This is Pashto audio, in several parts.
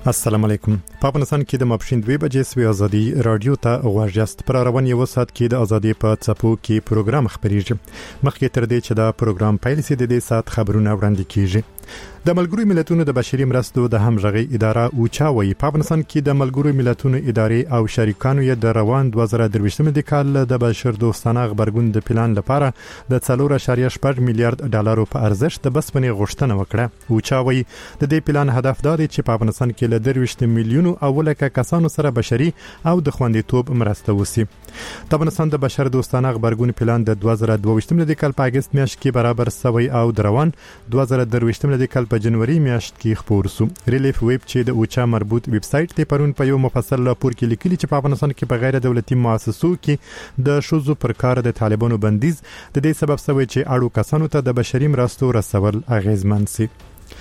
السلام علیکم. په افغانستان کې د ماپښین 2 بجې سوي ازادي رادیو ته غواړئ پر روان یو سات کې د ازادي په څپو کې پروګرام خبريږي. مخکې تر دې چې دا پروګرام پیل شي د دې سات خبرونه وړاندې کیږي. د ملګرو ملتونو د بشري مرستو د همغږي اداره اوچا وایي په افغانستان کې د ملګرو ملتونو ادارې او شریکانو یې د روان 2023 د کال د بشر دوستانه خبرګون د پلان لپاره د 4.8 میلیارډ ډالرو په ارزښت د بسپنې غوښتنه وکړه. اوچا وایي د دې پلان هدف دا دی چې په افغانستان کې له 23 میلیونو اولکه کسانو سره بشري او د خوندیتوب مرسته وسی. د افغانستان د بشر دوستانه خبرګون پلان د 2022 د کال په اگست میاشت کې برابر سوی او د روان 2023 د کال په جنوري میاشت کې خبر شو. ریلیف ویب چې د اوچا مربوط ویب سټ ته پرون په یو مفصل راپور کې لیکلي چې په افغانستان کې په غیر دولتي مؤسسو کې د شوزو پر کار د طالبانو بندیز د دې سبب شوی چې اړو کسانو ته د بشري مرستو رسول اغیزمن سي.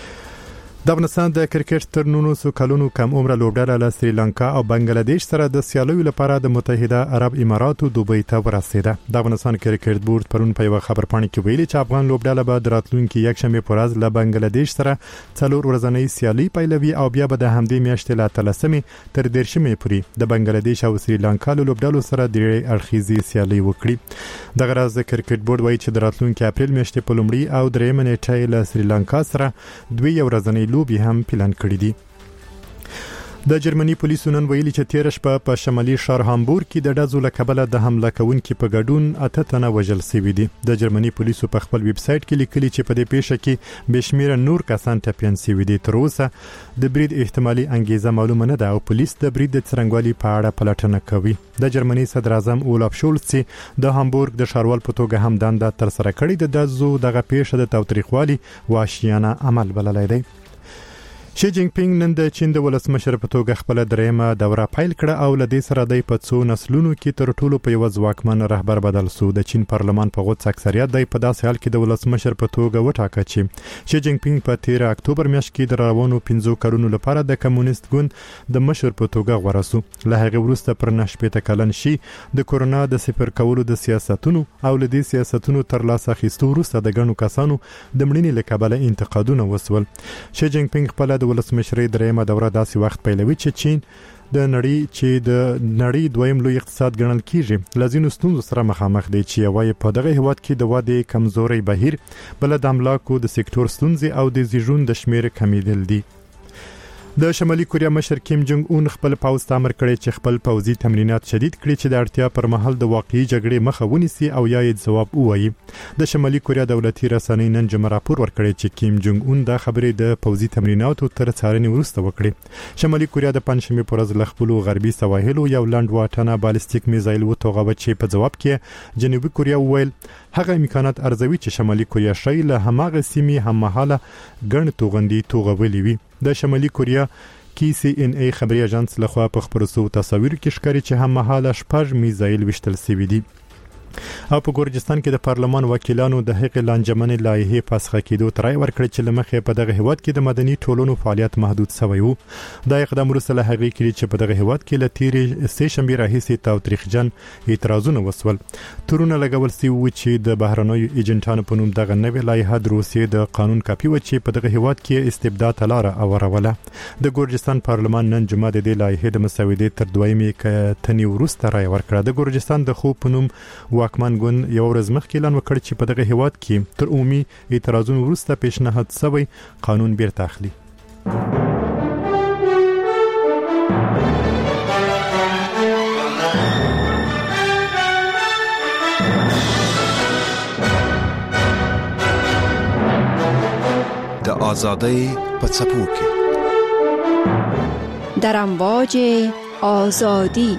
د افغانستان د کرکټ تر 900 کلونو کم عمر لوبډله له سریلانکا او بنگلاديش سره د سیالیو لپاره د متحده عرب اماراتو دوبۍ ته ورسیده. د افغانستان کرکټ بورډ پرون په یو خبرپاڼه کې ویلي چې افغان لوبډله به د راتلونکي یکشنبه پر ورځ له بنگلاديش سره 4 ورځنۍ سیالي پیلوي او بیا به د همدې میاشتې له 13 تر 13 پورې د بنگلاديش او سریلانکا لوبډلو سره د اړخیزي سیالي وکړي. د غرض کرکټ بورډ وایي چې د راتلونکي اپریل میاشتې په لومړي او درېمه نیټه له سریلانکا سره 2 ورځنۍ لوبي هم پلان کړی دي. د جرمني پولیسو نن ویلي چې 13 شپه په شمالي ښار هامبورګ کې د ډزو له کبله د حمله کوونکو په ګډون 8 تنه وژل شوي دي. د جرمني پولیسو په خپل ویب سټ کې لیکلي چې په دې پیښه کې بشمیره نور کسان ټپيان شوي دي. تر اوسه د برید احتمالي انګیزه معلومه نه ده او پولیس د برید د څرنګوالي په اړه پلټنه کوي. د جرمني صدر اعظم اولاف شولز د هامبورګ د ښاروال په توګه هم دنده تر سره کړې د دزو دغه پیښه د تاوتریخوالي وحشیانه عمل بللی دی. شي جینګ پینګ نن د چین د ولسمشر په توګه خپل درېمه دوره پیل کړه او لدې سره د پڅو نسلونو کې تر ټولو په یو ځواکمن رهبر بدل شو. د چین پارلمان په غوڅ اکثریت د په داسې حال کې د ولسمشر په توګه وټاکه چې شي جینګ پینګ په 13 اکتوبر میاشت کې د روانو 15 کلونو لپاره د کمونیست ګوند د مشر په توګه غوړه شو. له هغه وروسته پر 9 کلن شي د کورونا د صفر کولو د سیاستونو او لدې سیاستونو تر لاسه اخیستو وروسته د ګڼو کسانو د مړینې له کبله انتقادونه وسول. شي جینګ پینګ خپل ولسمشرۍ درېمه دوره داسې وخت پیلوي چې چین د نړۍ دویم لوی اقتصاد ګڼل کیږي. لازینو ستونزو سره مخامخ دی چې وایي په دغه هیواد کې د وادي کمزوري بهیر بل د املاکو د سکتور ستونزې او د زیږون د شمیر کمیدل دي. د شمالي کوریا مشر کیم جونګ اون خپل پوځ ته امر کړی چې خپل پوځي تمرینات شدید کړي چې د اړتیا پر مهال د واقعي جګړې مخه ونیسي او یا یې ځواب ووایي. د شمالي کوریا دولتي رسنۍ نن جمعه راپور ورکړی چې کیم جونګ اون د خبرې د پوځي تمریناتو تر څارنې وروسته وکړي. شمالي کوریا د پنځمې پر ورځ له خپل غربي سواحلو یو لنډ واټنه بالستیک میزایل وتوغه چې په جواب کې جنوبي کوریا وویل هغه امکانات ارزوي چې شمالي کوریا شای له هماغه سیمې هم مهاله ګڼ توغندي توغولي وي. د شمالي کوریا کې سی ان ای خبري اژانس لخوا په خبرو سو تصاویر کې ښکاري چې هم مهاله 6 میزایل وشتل شوی دي. او په ګورجستان کې د پارلمان وکیلانو د حق لانجمنې لایحې پاسخه کېدو ترای ورکړي چې لمخې په دغه هیواد کې د مدني ټولنو فعالیت محدود شوی وو. دا اقدام وروسته له هغې کړي چې په دغه هیواد کې له تیرې سه شنبې راهیسې تاوتریخجن اعتراضونه وسول. تورونه لګول شوي وو چې د بهرنیو ایجنټانو په نوم دغه نوې لایحه د روسیې د قانون کاپي و چې په دغه هیواد کې استبداد ته لاره اوروله. د ګورجستان پارلمان نن جمعه د دې لایحې د مسودې تر دویمې کتنې وروسته رای ورکړه. د ګورجستان د خوب په نوم واکمن ګوند یو ورځ مخکې اعلان وکړ چې په دغه هیواد کې تر عمومي اعتراضونو وروسته پیشنهاد شوی قانون بیرته اخلي. د آزادۍ په څپو کې در امواج آزادی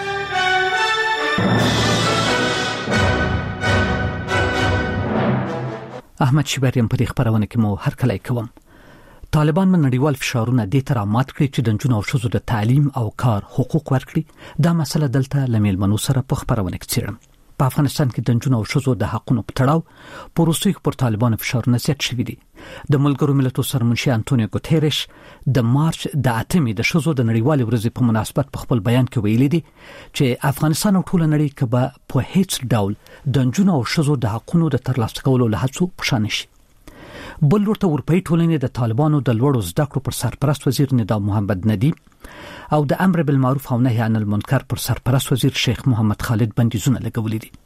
احمد شبریم په دې خبرونه کې مو هر کله کوم. طالبان من نړیوال فشارونه د تر مات کړی چې د جنونو او شذو د تعلیم او کار حقوق ورکړي. دا مسله دلته لمیل منو سره په خبرونه کې څیړم. په افغانستان کې د جنونو او شذو د حقونو په تړاو پروسې پر طالبان فشارونه زیات شوي دي. د ملګرو ملتونو سرمنشي انټونیو ګوتيريش د مارچ د 8مې د شذو د نړیوال ورځې په مناسبت په خپل بیان کې ویلي دي چې افغانستان او ټول نړۍ کې به په هیڅ ډول د جنونو او شذو د حقونو د ترلاسه کولو له هڅو پښانه شي. بل ورته اروپאי ټولنې د طالبانو د لوړو زده کړو پر سرپرست وزیر ندا محمد ندیم او د امر بالمعروف او نهي عن المنکر پر سرپرست وزیر شیخ محمد خالد بندیزونه لګولې دي.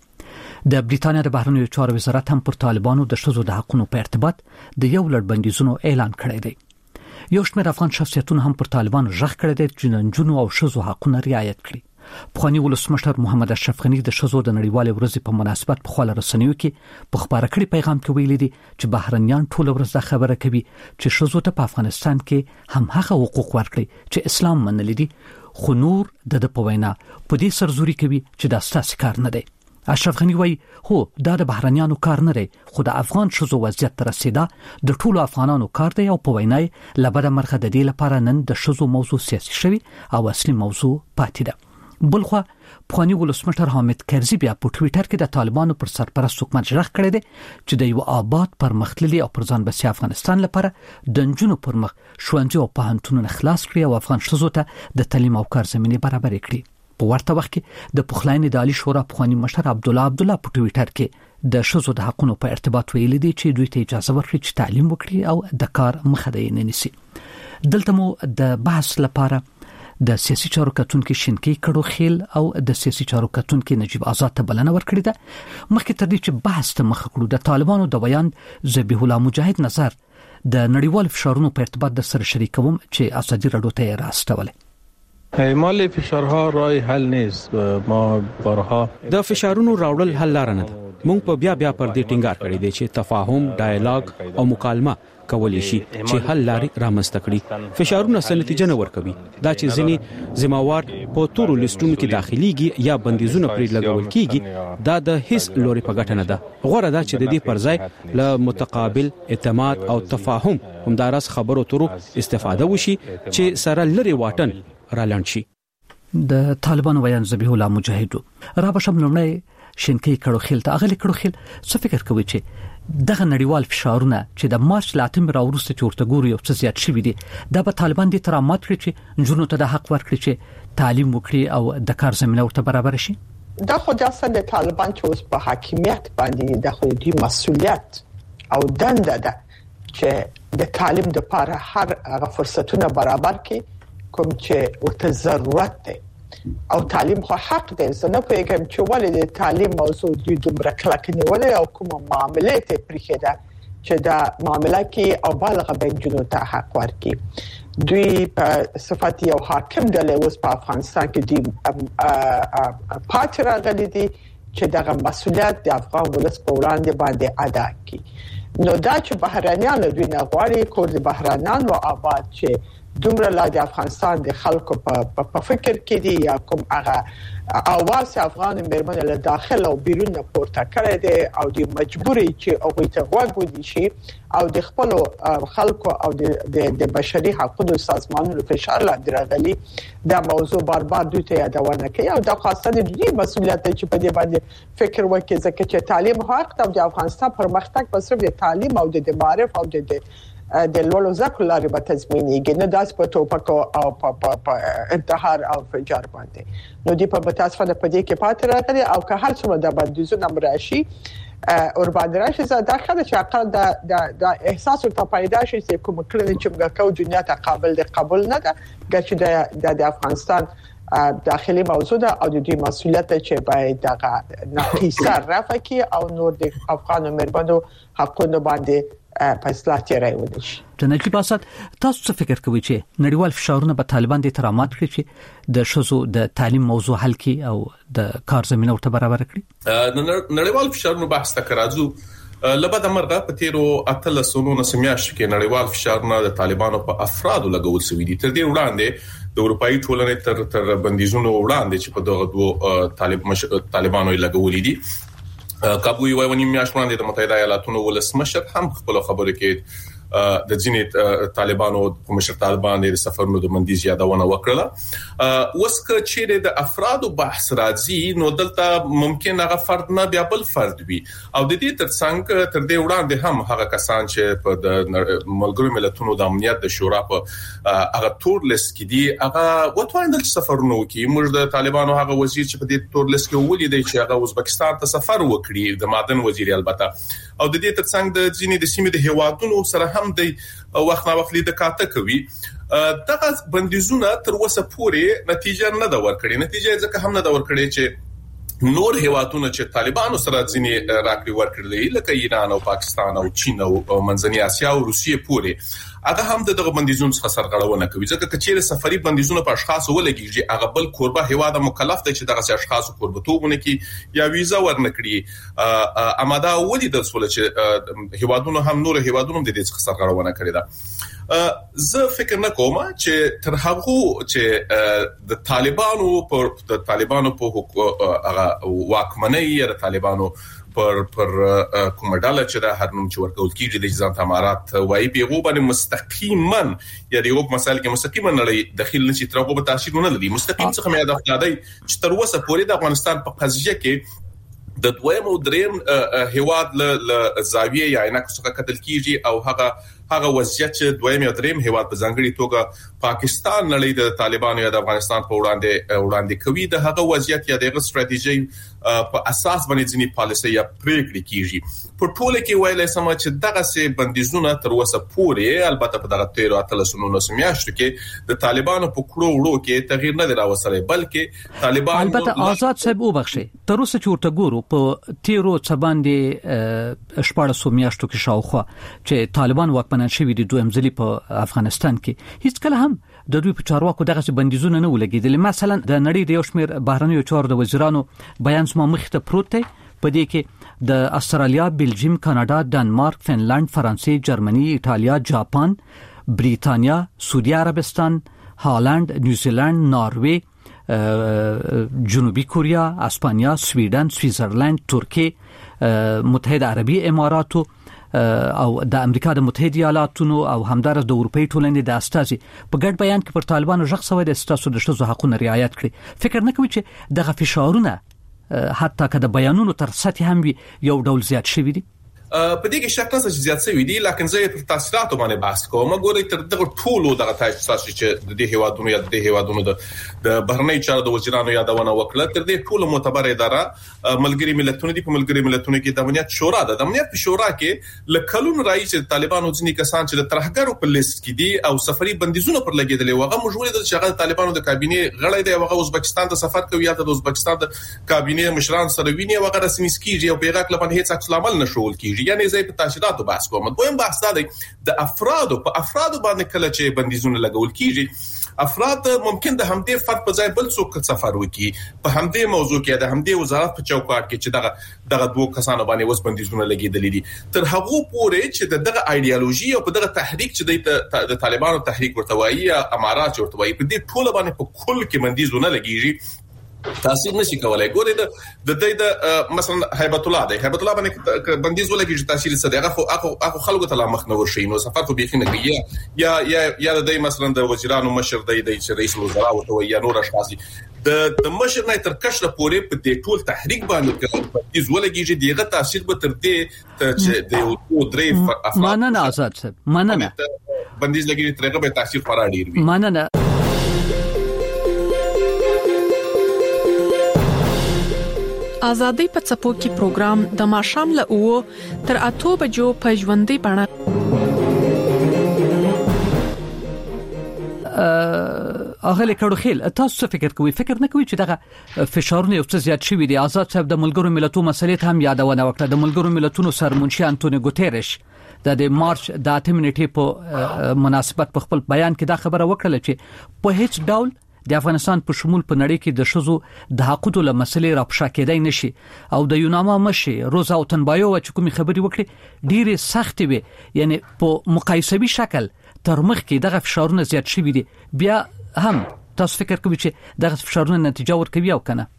د بریټانیا د بهرنیو چارو وزارت هم پر طالبانو د ښځو د حقوقو په ارتباط د یو لړ بندیزونو اعلان کړی دی. یو شمېر افغان شخصیتونه هم پر طالبانو ژغ کړی دی چې د نجونو او ښځو حقوقونه رعایت کړي. پخوانی ولسمشر محمد اشرف غنی د ښځو د نړیوالې ورځې په مناسبت په خپل رسنیو کې په خبره کړي پیغام کې ویلي دي چې بهرنیان ټول ورځ د خبره کوي چې ښځو ته په افغانستان کې هم هغه حقوق ورکړي چې اسلام منلي دي، خو نور د په وینا په دې سرزوري کوي چې دا ستاسو کار نه دی. اشرف غنی وایي هو دا د بهرنیانو کار نه دی، خو د افغان ښځو وضعیت ته رسیدا د ټولو افغانانو کار دی او په وینای لبد مرخه د دې لپاره نن د ښځو موضوع سیاسي شوی او اصلي موضوع پاتې ده. بلخو پخوانی ولسمشر حامد کرزي بیا په ټوئیټر کې د طالبانو پر سرپرست حکومت ژغ کړی دی چې د یو آباد پرمختللي او پر ځان بسیا افغانستان لپاره د نجونو پر مخ ښوونځي او پوهنتونونه خلاص کړي او افغان ښځو ته د تعلیم او کار زمینه برابر کړي. په ورته وخت کې د پخلاینې د عالی شورا پخوانی مشر عبدالله په ټوئیټر کې د ښځو د حقوقو په ارتباط ویلي دی چې دوی ته اجازه ورکړي چې تعلیم وکړي او د کار مخه دې نه نیسي. دلته مو د بحث لپاره د سیاسي چارو کتونکو شینکی کډو خیل او د سیاسي چارو کتونکو نجیب آزاد ته بلنه ورکړې ده. مخکې تر دې چې بحث ته مخ کړو د طالبانو د بیان ذبیح الله مجاهد نظر د نړیوال فشارونو په ارتباط د سره شریکوم چې ازادي رادیو ته راستوله. اعمال فشارها رای حل نیست. ما بارها د فشارونو راوړل حل لار نه ده. مونږ په بیا پر دې ټینګار کړی دی چې تفاهم، ډایلاګ او مکالمه کولی شي چې حل لارې رامنځته کړي. فشارونه څه نتیجه نه ورکوي. دا چې ځینې ذمہوار په تورو لیستونو کې داخليږي یا بندیزونه پرې لګول کیږي، دا د هیڅ لوري په ګټه نه ده. غوړه دا چې د دې پر ځای له متقابل اعتماد او تفاهم همدارس خبرو تورو استفاده وشي چې سره لري واټن رالاند شي. د طالبانو بیان ذبیح الله مجاهد را بشم لمړی شینکی کړو خیل ته اغلی کړو خیل څه فکر کوي چې دغه نړیوال فشارونه چې د مارچ لاتم راورسته چورته ګوري او څه زیات شوی دي دا به طالبان دي ترامات کړی چې جنونو ته د حق ورکړي چې تعلیم وکړي او د کار زمينه ورته برابر شي. دا خو د اصل د طالبان چې اوس په حاکمیت باندې د خو دي مسؤلیت او دنده ده چې د تعلیم د لپاره هر هغه فرصتونه برابر کړي کوم چې ورته ضرورت دی. او تعلیم خو حق دی. زه نه پوهیږم چې ولې د تعلیم موضوع د دومره کلک نیولې او کومه معاملې ته پرېښې ده چې دا معامله کې او بالغه بنجونو ته حق ورکړي. دوی په صفت یو حاکم ډلې اوس په افغانستان کې دي پاتې راغلي دي چې دغه مسؤلیت د افغان ولس په وړاندې باندې ادا کړي. نو دا چې بهرانيان دوی نه غواړي کور د بهرانيان او آباد چې دومره لا د افغانستان د خلکو په فکر کې دي یا کوم هغه اواز افغان مرمن له داخل او بیرون پورته کړی دی او د مجبوري چې هغه ته غوږ شي او د خپل خلکو او د بشري حقوقو سازمانونو فشار لاندې راغلي. دا موضوع بار دوی ته یادونه کوي او د خاصه د دې مسؤلیت چې په دې باندې فکر وکړي ځکه چې تعلیم حق او د افغانستان پرمختګ په صرف د تعلیم او د معرف او د لولو ذکر لري به تضمینېږي نه داس په ټوپکو او په انتحار او فجار باندې. نو دی په متاسفانه په دې کې پاتې راغلي او که هر څومره د بندیزونو مراشي اور باندې راشي زده خاله چې اقل د احساس او پیدا شي چې کوم کړنې چې موږ کوو دنیا ته قابل د قبول نه ده چې د افغانستان داخلي موضوع ده او د دې مسؤلیت چې باید دغه نقیصه رفع کړي او نور د افغان مرمنو حقوقو باندې په اصلاح تیرای ودی شي. د نجیب آزاد تاسو څه فکر کوئ چې نړیوال فشارونه به طالبان د ترامات کړي چې د ښځو د تعلیم موضوع حل کړي او د کار زمينه ورته برابر کړي؟ نړیوال فشارونه بحث تکرازو لبد مرغه په تیرو اتل سونو نسمیاش کې نړیوال فشارونه د طالبانو په افرادو لګول شوی دي. تر دې وړاندې د اروپאי ټولنې تر بندیزونو وړاندې چې په دغه دوه طالبانو لګولې دي. کابو یو ونی میاشت وړاندې د متحده ایالاتونو ولسمشر هم خپل خبرو کې د ځینې طالبانو په مشرتابه باندې د سفرونو د بندیز یادونه وکړه. وسکه چې د افرادو بحث راځي نو دلته ممکن هغه فرد نه بیا بل فرد وي او د دې ترڅنګ تر دې وړاندې هم هغه کسان چې په د ملګرو ملتونو د امنیت د شورا په هغه تور لیست کې دي هغه وټوایندل سفرونه کوي. موږ د طالبانو هغه وزیر چې په دې تور لیست کې ولیدي چې هغه ازبکستان ته سفر وکړي د معدن وزیر البته او د دې ترڅنګ د ځینې د سیمې د هیوادونو سره هم د وخت نا وخت لیدل کاته کوي. دغه بندیزونه تر اوسه پورې نتیجه نه دا ورکړي. نتیجه ځکه هم نه دا ورکړي چې نور هیوادونه چې طالبانو سره ځینې راکړي ورکړي لکه ایران او پاکستان او چین او منځنۍ اسیا او روسیې پورې هغه هم دغه بندیزونو څخه سرغړونه کوي. ځکه چې چیرې سفري بندیزونه په اشخاصو ولګيږي هغه بل کوربه هیواد مکلف دی چې دغه اشخاصو کوربتوبونه کې یا ویزا ورنکړي. اماده ولیدل سول چې هیوادونو هم نور هیوادونو د دې څخه سرغړونه کړې ده. زه فکر نه کوم چې تر هغه چې د طالبانو په هغه واکمنۍ یا د طالبانو پر کومه ډله چې د هر نوم چې ورکول کیږي د ځان امارات وایي پیغو باندې مستقیما یا د یو مسایل کې مستقیما نه داخل نشي تر هغه به تاثیر نه لري. مستقیم څخه مې د خدای چې تر اوسه پورې د افغانستان په قضیه کې د دویم او دریم هیواد له زاویه یا عینکو څخه کتل کیږي او هغه وضعیت چې دویم او دریم هیواد په ځانګړي توګه پاکستان نړۍ د طالبانو یا د افغانستان په وړاندې کوي د هغه وضعیت یا د استراتیژي په اساس باندې ځینی پالیسي یا پریکړې کیږي. په ټوله کې ویلای سم چې دغه سه بندیزونه تر اوسه پورې البته په دغه 13 میاشتو کې د طالبانو په کړو وړو کې تغییر نه راوستل بلکې طالبان البته آزاد صاحب وبخښي تر اوسه چې ورته ګورو په 13 باندې 14 میاشتو کې شاوخوا چې طالبان واکمنان شوي دي دویم ځلې په افغانستان کې هیڅ کله هم د دوی په چارواکو دغه بندیزونه نه ولګیدل. مثلا د نړۍ د یو شمېر بهرنیو چارو د وزیرانو بیان سم مخ ته پروت دی په دې کې د استرالیا، بلجیم، کاناډا، ډنمارک، فنلند، فرانسې، جرمني، ایټالیا، جاپان، بریتانیا، سعودي عربستان، هالند، نیوزیلند، ناروې، جنوبي کوریا، اسپانیا، سویډن، سویټزرلند، ترکیه، متحده عربي اماراتو او د امریکا د متحده ایالاتونو او همدارس د اروپאי ټولنې د استازي په ګډ بیان کې پر طالبانو ژغ سوی د استاسو د شذو حقوقو رعایت کړي. فکر نه کوي چې دغه فشارونه حتی که د بیانونو تر سطح هم یو ډول زیات شوي دي؟ په دې کې شک نشته چې زیات شوی دی لکه زه پر تاثیرات باندې بحث کوم. ګورئ تر دغه ټولو دغه تاسو چې د دې هیوادونو یا د هیوادونو د بهرنی چارو د وزیرانو یادونه وکړه تر دې ټولو معتبر اداره ملګری ملتونه دي. په ملګری ملتونو کې د امنیت شورا ده. د امنیت شورا کې لکلون رئیس طالبانو ځینې کسان چې د ترهګرو په لیست کې دي او سفري بندیزونه پر لګیدل وغه مجبور دي چې هغه طالبانو د کابینه غړی دی هغه ازبکستان ته سفر کوي یا د ازبکستان د کابینه مشران سره ویني وغه رسمي کیږي او پیغام لپاره هیڅ عکس العمل نشول کیږي. یعنی زه په تاثیراتو بحث کوم. دویم بحث دی د افرادو باندې کله چې بندیزونه لګول کیږي افراد ممکن د همدې فرد په ځای بل څوک سفر وکړي په همدې موضوع کې د همدې وزارت په چوکاټ کې چې دغه دوه کسانو باندې وس بندیزونه لګیدل دي تر هغه پورې چې دغه ایدئولوژي او په دغه تحریک چې د طالبانو تحریک ورته وایي امارات ورته وایي په دې ټول باندې په کل کې بندیزونه لګیږي تاثیر نشي کولای. ګورئ د مثلا هیبت الله باندې بندیز ولګي چې تاثیر څه دی هغه خلکو ته لا مخ نه ورشي نو سفر خو بيخي نه کوي یا د مثلا د وزیرانو مشر دی چې رئیس الوزرا او یا نور اشخاص د مشر نه تر کشره پورې په دې ټول تحریک باندې بندیز ولګي چې دغه تاثیر به تر دې چې د یو درې افراد مننه آزاد صاحب مننه بندیز لګي ترغه به تاثیر خورا ډیر وي. مننه. آزادۍ په څپو کې پروګرام د ماښام له 9 تر 8 بجو په ژوندۍ بڼه اغه لیکړو خیل تاسو فکر نه کوي چې دغه فشارونه یو څه زیات شوي دي؟ آزاد صاحب د ملګرو ملتونو مسلې هم یادونه وکړه. د ملګرو ملتونو سرمنشي انټونیو ګوتيريش د مارچ د 8 منټې په مناسبت په خپل بیان کې دا خبره وکړه چې په هیڅ ډول د افغانستان په شمول په نړۍ کې د شذو د حقوقو له مسلې راپښا کېدای نشي او د یوناما مشي روزا او تنبایو چې کومي خبري وکړي ډیره سخت وي. یعنی په مقایسوي شکل تر مخ کې دغه فشارونه زیات شوي دي. بیا هم تاسو فکر کوئ چې دغه فشارونه نتیجه ورکوي او کنه؟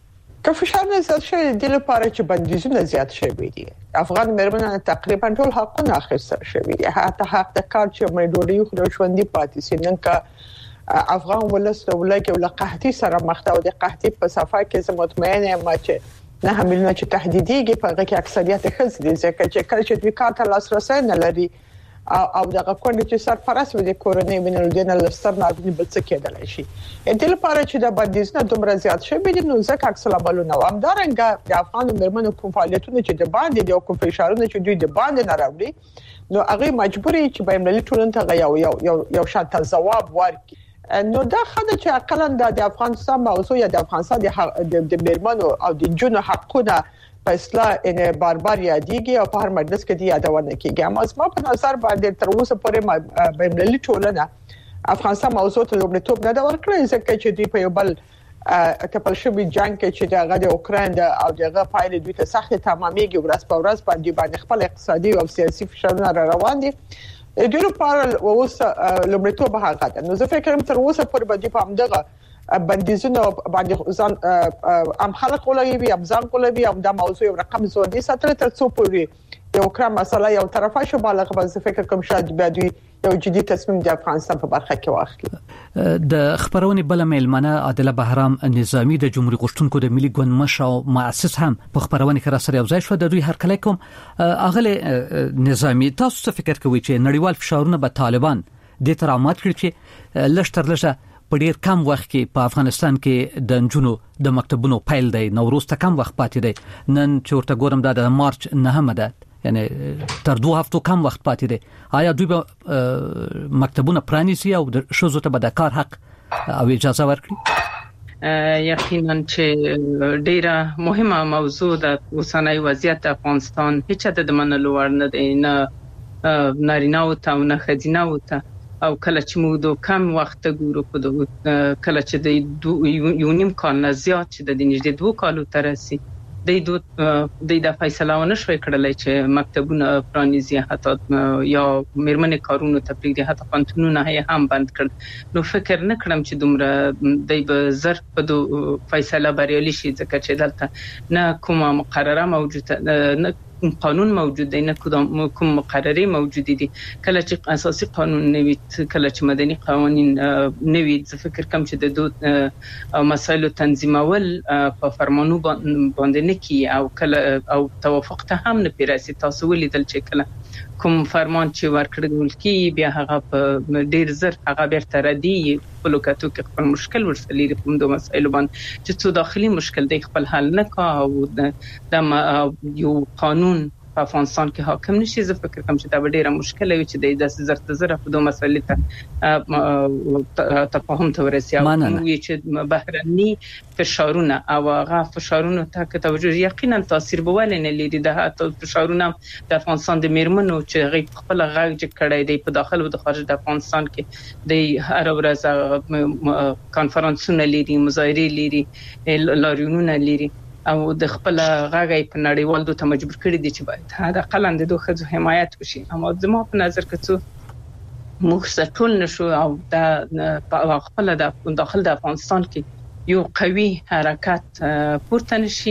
که فشار نه زیات شوی د لپاره چې بندیزونه زیات شوی دي افغان مېرمنو تقریبا ټول حقونه اخیستل شوی دي حتی حق د کار چې مې ډوډۍ خو ژوندۍ پاتې سي نن کا افغان ولست ولکه ول قحطي سره مخ ته او د قحطي په صفه کې زه مطمئنه یم چې نه هملنه چې تهدیديږي په هغه کې اکثریت خلک دي ځکه چې کله چې دوی کار ته لاسرسي نه لري او دغه کونډې چې سرپرست وي د کورنۍ وینل دي نه لستر نه بل څه کېدل شي د لپاره چې د بندیزونه دومره زیات شوی دي نو ځکه عکس العملونه همدارنګه د افغان مېرمنو کوم فعالیتونه چې د باندې د کوم فشارونه چې دوی د باندې نه راوړي نو هغه مجبوري چې بین‌المللي ټولنه ته یو شاته ځواب ورکړي نو دا خدای چې عقلاً د افغانستان موضوع یا د افغانستان د مېرمنو او د جنو حقونه په اصطلاح ان باربار یادېږي او په هر مجلس کې دی یادونه کیږي اما زما په نظر باندې تر اوسه پورې بین‌المللي ټولنه افغانستان موضوع ته لومړیتوب نه دا ورکړی ځکه چې دوی په یو بل تپل شوی جنگ کې چې د اوکراین او دغه پایلې دوی ته سخت تمامېږي ورځ په ورځ باندې خپل اقتصادي او سیاسي فشارونه روان دي د لپاره اوسه لومړیتوب هغه ده نو زه فکر کوم تر اوسه پورې باندې په همدغه بندیزونه باندې ځان ام خلک ولوي ام ځان ولوي ام د موضوع یو رقم زودي ساتل تر څو پورې د اوکران مسله یو طرفه شو بالغ به فکر کوم شاید به دوی یو جدي تصمیم د افغانستان په برخه کې واخلي د خبرونې بل میلمنه عادله بهرام نظامی د جمهوریت غشتونکو د ملي ګوند مشر او مؤسس هم په خبرونه کې را سره یو ځای شو د دوی هرکلی کوم اغله نظامی تاسو څه فکر کوئ چې نړیوال فشارونه به طالبان د ترامات کړي چې لشتر لشه په ډیر کم وخت کې په افغانستان کې د جنونو د مکتبونو پیل دی نوروز ته کم وخت پاتې دی نن چې ورته ګورم د مارچ 9 ده یعنی تر 2 هفتو کم وخت پاتې دی آیا دوی به مکتبونه پرانیسي او د شوزو ته به د کار حق او اجازه ورکړي یقینا چې ډیره مهمه موضوع ده اوسنۍ وضعیت افغانستان هیڅ د منلو وړ نه دی نه نارینه او ته نه خځینه او ته او کله چې موږ د کم وخت ګورو په کله چې د یو نیم کال نه زیات چې د نږدې 2 کالو تر رسي د فیصله ونه شوي کړلای چې مکتبونه پرانیزي حتی یا مېرمنې کارونو ته پریږدي حتی پانتونونه هم بند کړ نو فکر نه کړم چې دومره د زر په فیصله بریالي شي ځکه چې دلته نه کومه مقرره موجوده نه قانون موجود دی نه کوم مقرره موجود دي کله چې اساسي قانون نوي کله چې مدني قوانين نوي څه فکر کوم چې د مسایلو تنظیمول په فرمانو باندې نه کی او کله او توافق ته هم نه پیراسي تاسو ولیدل چې کله کوم فرمان چې ورکړل کی بیا هغه په ډیر زر هغه بیرته ردی په لوکاتو کې خپل مشکل ورسلي په دوه مسایلو باندې چې څو داخلي مشکل دی خپل حل نه کا او د یو قانون په افغانستان کې حاکم نشي زه فکر کوم چې دا ډیره مشکل وي چې د زر په دوه مسایلو ته تفاهم ته ورسي او چې بهرني فشارونه او هغه فشارونه ته توجه یقینا تاثیر به ولنه لري د فشارونه د افغانستان د میرمنو چې غي خپل غږ کړی دی په داخل او د خارج د افغانستان کې د هر ورځ کانفرنسونه لري مظاهره لري لاریونونه لري او د خپل غاغې په نړیوالو ته مجبور کړی دي چې باید دا قلند دوه خځو حمایت وشي اما زما په نظر کې څو مخصټول نشو او د خپل د داخل د افغانستان کې یو قوي حرکت پورته نشي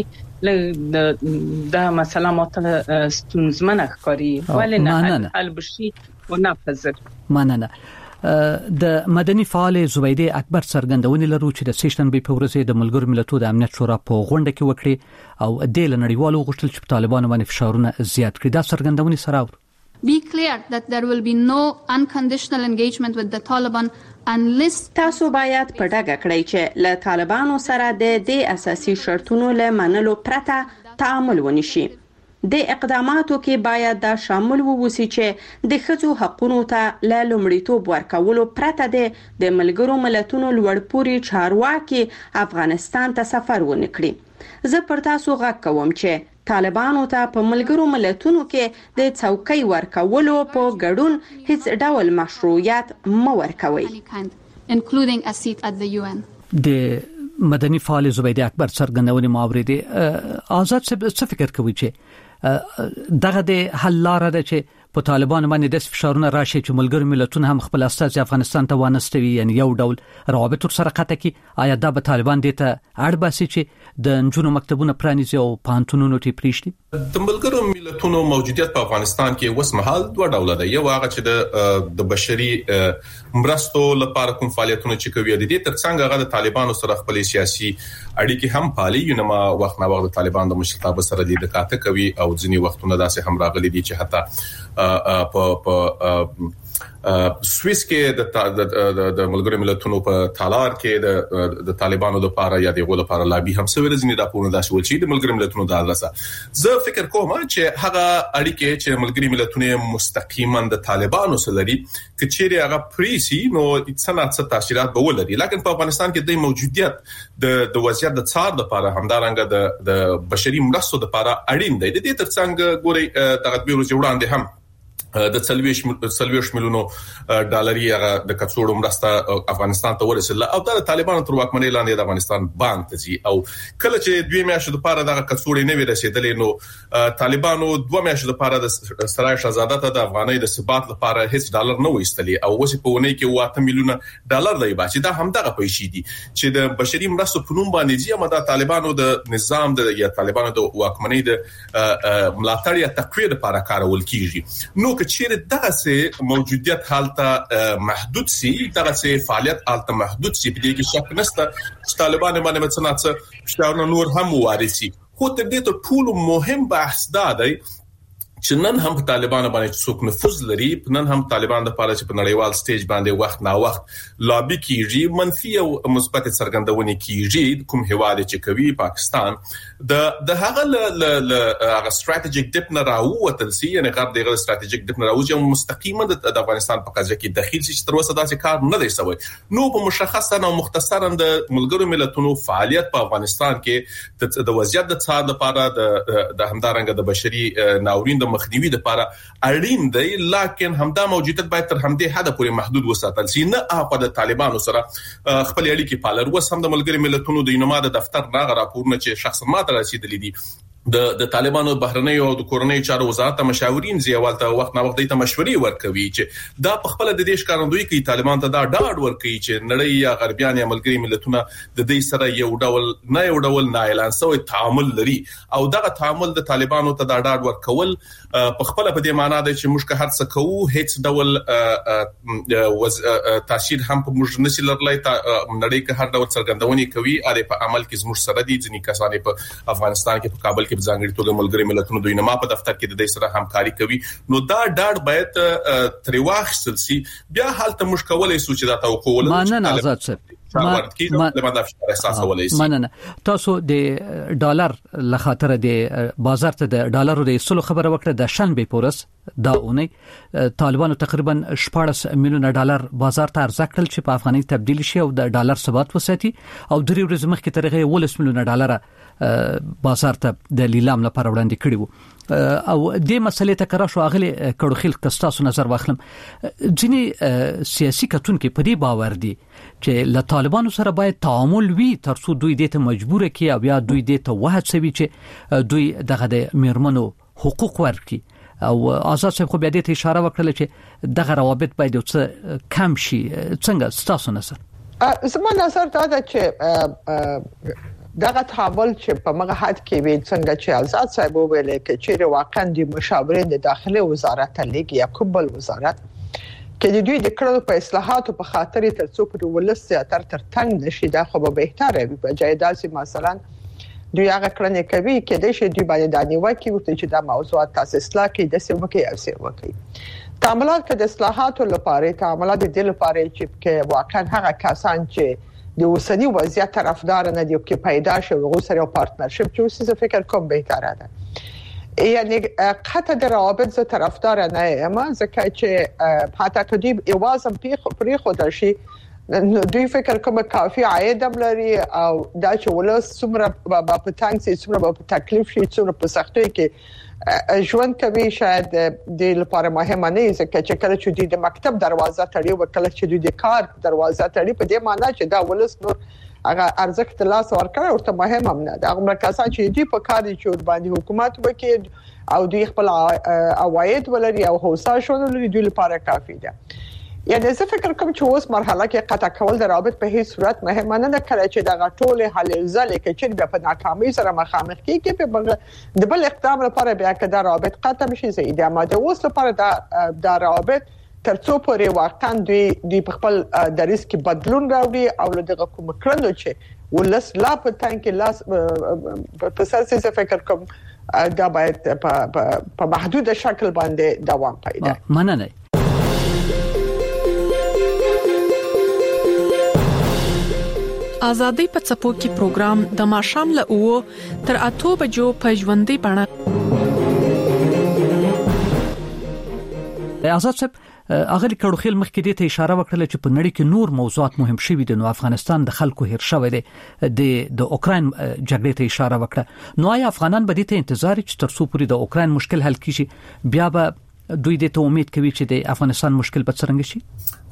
د مسله ماته ستونزمنه ښکاري ولنه حل بشي ونفذر مننه د مدني فعال زبیده اکبر څرګندونې لرو چې د سیشنبه په ورځ د ملګرو ملتونو د امنیت شورا په غونډه کې وکړي او د نړیوالو غوښتل چې طالبانو باندې فشارونه زیات کړي دا څرګندونې سره Be clear that there will be no unconditional engagement with the Taliban unless تاسو باید په ډاګه کړئ چې له طالبانو سره د دې اساسي شرطونو له منلو پرته تعامل ونشي د اقداماتو کې باید دا شامل ووسی چې د ښځو حقوقو ته له لومړیتوب ورکولو پرته د ملګرو ملتونو لوړپوړي چارواکي افغانستان ته سفر ونکړي زه پر تاسو غږ کوم چې طالبانو ته په ملګرو ملتونو کې د څوکۍ ورکولو په ګډون هیڅ ډول مشروعیت مو ورکوي including a seat at the UN د مدني فعال زبیده اکبر څرګندونې ماوریدي آزاد څه فکر کوي چې دغه د حل لاره ده چې په طالبان باندې د فشارونه راشي چې ملګری ملتونه هم خپل استازي افغانستان ته وانستوي، یعنی یو ډول روابط سره قطع کی. آیا دا به طالبان دې ته اړ باسي چې د نجونو مکتبونه پرانیزي او پانتونونو ټی پریشتي؟ د ملګرو ملتونو موجودیت په افغانستان کې اوس مهال دوه ډول ده. یو هغه چې د بشري مرستو لپاره کوم فعالیتونه چې کوي، د دې ترڅنګ هغه د طالبانو سره خپل سیاسي اړیکې هم پالي. نو ما وخت نه وخت د طالبان د مشرتابه سره د کاته کوي او ځینی وختونه داسې هم راغلي دي چې حتی په سويس کې د ملګرو ملتونو په تالار کې د طالبانو د لپاره یا د غو لپاره لابي هم سوي ځینې راپورونه داسې ول چې د ملګرو ملتونو د ادرسه زه فکر کوم چې هغه اړیکې چې ملګرو ملتونو مستقیما د طالبانو سره لري کچېری هغه پریسي نو څه تاثیرات به ولري. لکه په افغانستان کې د موجودیت د وضعیت د څار لپاره همدارنګه د بشري مرستو لپاره اړین دی. د دې ترڅنګ ګوري دغه بیرو جوړاندې هم د 40 میلیونو ډالري هغه د کڅوړو مرسته افغانستان ته ورسېله او د طالبانو تر واکمنۍ لاندې د افغانستان بانک ته ځي او کله چې 2 میاشتې لپاره د کڅوړې نه ورسېدلې نو طالبانو 2 میاشتې لپاره د سرای شهزاده ته د افغانۍ د ثبات لپاره هیڅ ډالر نه وېستلې او اوس په ونې کې 8 میلیونه ډالر دی باسي. دا همدغه پیسې دي چې د بشري مرستو په نوم باندې ځي اما د طالبانو د نظام د یا طالبانو د واکمنۍ د ملاتړ یا تقویه لپاره کارول کیږي. نو چیرې دغه سه موجودیت حالته محدود سي، دغه سه فعالیت حالته محدود سي، په دې کې شک نشته چې طالبان باندې مثلا فشارونه نور هم وارسي. خو تر دې ته ټول مهم بحث دا دی چې نن هم په طالبان باندې څوک نفوذ لري، نن هم طالبان د لپاره چې په نړیوال سټیج باندې وخت نا وخت لابي کیږي، منفي او مثبت څرګندونه کیږي. کوم هواد چې کوي پاکستان د هغه هغه استراتیژیک ډیپ نه راووتل سي، یعنی غرب دغه استراتیژیک ډیپ نه راوځي او مستقیما د افغانستان په قضیه کې دخیل سي چې تر اوسه داسې کار نه دی شوی. نو په مشخصا او مختصرا د ملګرو ملتونو فعالیت په افغانستان کې د وضعیت د څار لپاره د همدارنګه د بشري ناورین د مخنیوي لپاره اړین دی، لکه همدا موجودیت باید تر همدې حد پورې محدود وساتل شي. نه هغه د طالبانو سره خپل اړیکې پالر وس هم د ملګرو ملتونو د یونما د دفتر راغ راپورونه چې شخصا ماته رسیدلې دي د طالبانو بهرنۍ او د کورنۍ چارو وزارت مشاورین زیوالته وخت نه وخت د مشورې ورکوي چې دا په خپل د دې ښکارندوی کوي طالبان ته دا ډاډ ورکوي چې نړۍ یا غربیان یا ملګري ملتونه د دې سره یو ډول نه اعلان شوی تعامل لري او دغه تعامل د طالبانو ته دا ډاډ ورکول په خپل په دې معنی دی چې موږ که هر څه کوو هیڅ ډول تاثیر هم په موږ نشي لرلای. نړۍ که هر ډول څرګندونې کوي اړ په عمل کې زموږ سره دي. ځینې کسان په افغانستان کې په کابل په ځانګړي توګه ملګري ملتونو د یونما په دفتر کې د دې سره همکاري کوي. نو دا ډاډ باید تر واخیستل شي. بیا حالت مشکولې سوچ دا توقع ول مننه آزاد مننه. تاسو د ډالر لخاطر د بازار ته د ډالرو د سلو خبره وکړه. د شنبه پورس دا اونۍ طالبانو تقریبا 14 میلیون ډالر بازار ته ارزه کړل چې په افغاني تبدیل شي او د ډالر ثبات وساتي او درې ورځې مخکې ترغه 10 میلیون ډالر بازار ته د لیلام لپاره وړاندې کړي وو او د مسلې ته کرا شو اغلی کړو خلک کستاسو نظر واخلم. ځینی سیاسي کتونکو په دې باور دي چې له طالبانو سره باید تعامل وي ترڅو دوی دې ته مجبور کړي او یا دوی دې ته وهڅوي چې دوی دغه د میرمنو حقوق ورکړي او آزاد صاحب خو بیا دې ته اشاره وکړه چې دغه روابط باید څه کم شي. څنګه ستاسو نظر؟ زما نظر دا ده چې دغه تعامل چې په مغه حد کې وي څنګه چې آزاد صاحب ویل کې چې واقعا د مشاورین د داخله وزارت لیګ یا کوبل وزارت کې د دوی د کړو په اصلاحاتو په خاطر تر څو پر ولست تر تنگ نشي دا خو به بهتره وي. په جای داسې مثلا دوی هغه کړنې کوي کې د شي دوی باندې د نیوکې ورته چې دا موضوعات تاسو اصلاح کې د څه وکي او څه وکي. تعاملات د اصلاحاتو لپاره تعاملات د لپاره چې واقعا هغه کسان چې د اوسنی وضعیت طرفدار نه دي چې پیدا شي او سره یو پارتنرشپ چې څه فکر کوم بهتره ده. یعنی قطع د روابط ز طرفدار نه یم ځکه چې حتی کدی ایوازم پری خود شي دوی فکر کوم کافي عاید هم لري او دا چې ولس څومره په تنګ سي څومره په تکلیف شي څومره په سختۍ کې ژوند کوي شاید د لپاره مهمه نه ځکه چې کله چې د مکتب دروازه تړي او کله چې د کار دروازه تړي په دې معنی چې دا ولس نور هغه ارزښت لاس ورکړ او ته مهم هم نه دا عمر کسان چې دی په کار چې باندې حکومت وکړي او دوی خپل عواید ولري او هوسا شول لري دوی لپاره کافي ده. یعنی زه فکر کوم چې اوس مرحله کې قطع کول د رابط په هیڅ صورت مهمه نه ده کړي چې د غټولې حل ځل کې چې په ناکامۍ سره مخامخ کیږي په د بل اقدام لپاره بیا کدا رابط قطع شي زه د ماده اوس لپاره د رابط ترڅو پورې واقعا دوی په خپل دریس کې بدلون راوړي او دغه کوم کړنو چې ولس لا په تانکي لاس په سر فکر کوم دا باید په محدود شکل باندې دوام پیدا کړي. مننه. آزادۍ په څپو کې پروګرام د ماشام له 9 تر 8 بجو په ژوندۍ بڼه. آزاد صاحب اغلی کډوخیل مخکې دې ته اشاره وکړه چې په نړۍ کې نور موضوعات مهم شوي دي. نو افغانستان د خلکو هیر شوی دی د اوکرين جګړې ته اشاره وکړه. نو آیا افغانان به دې ته انتظار چې تر څو پورې د اوکرين مشکل حل کیږي بیا به دوی دې ته امید کوي چې د افغانستان مشکل به څنګه شي؟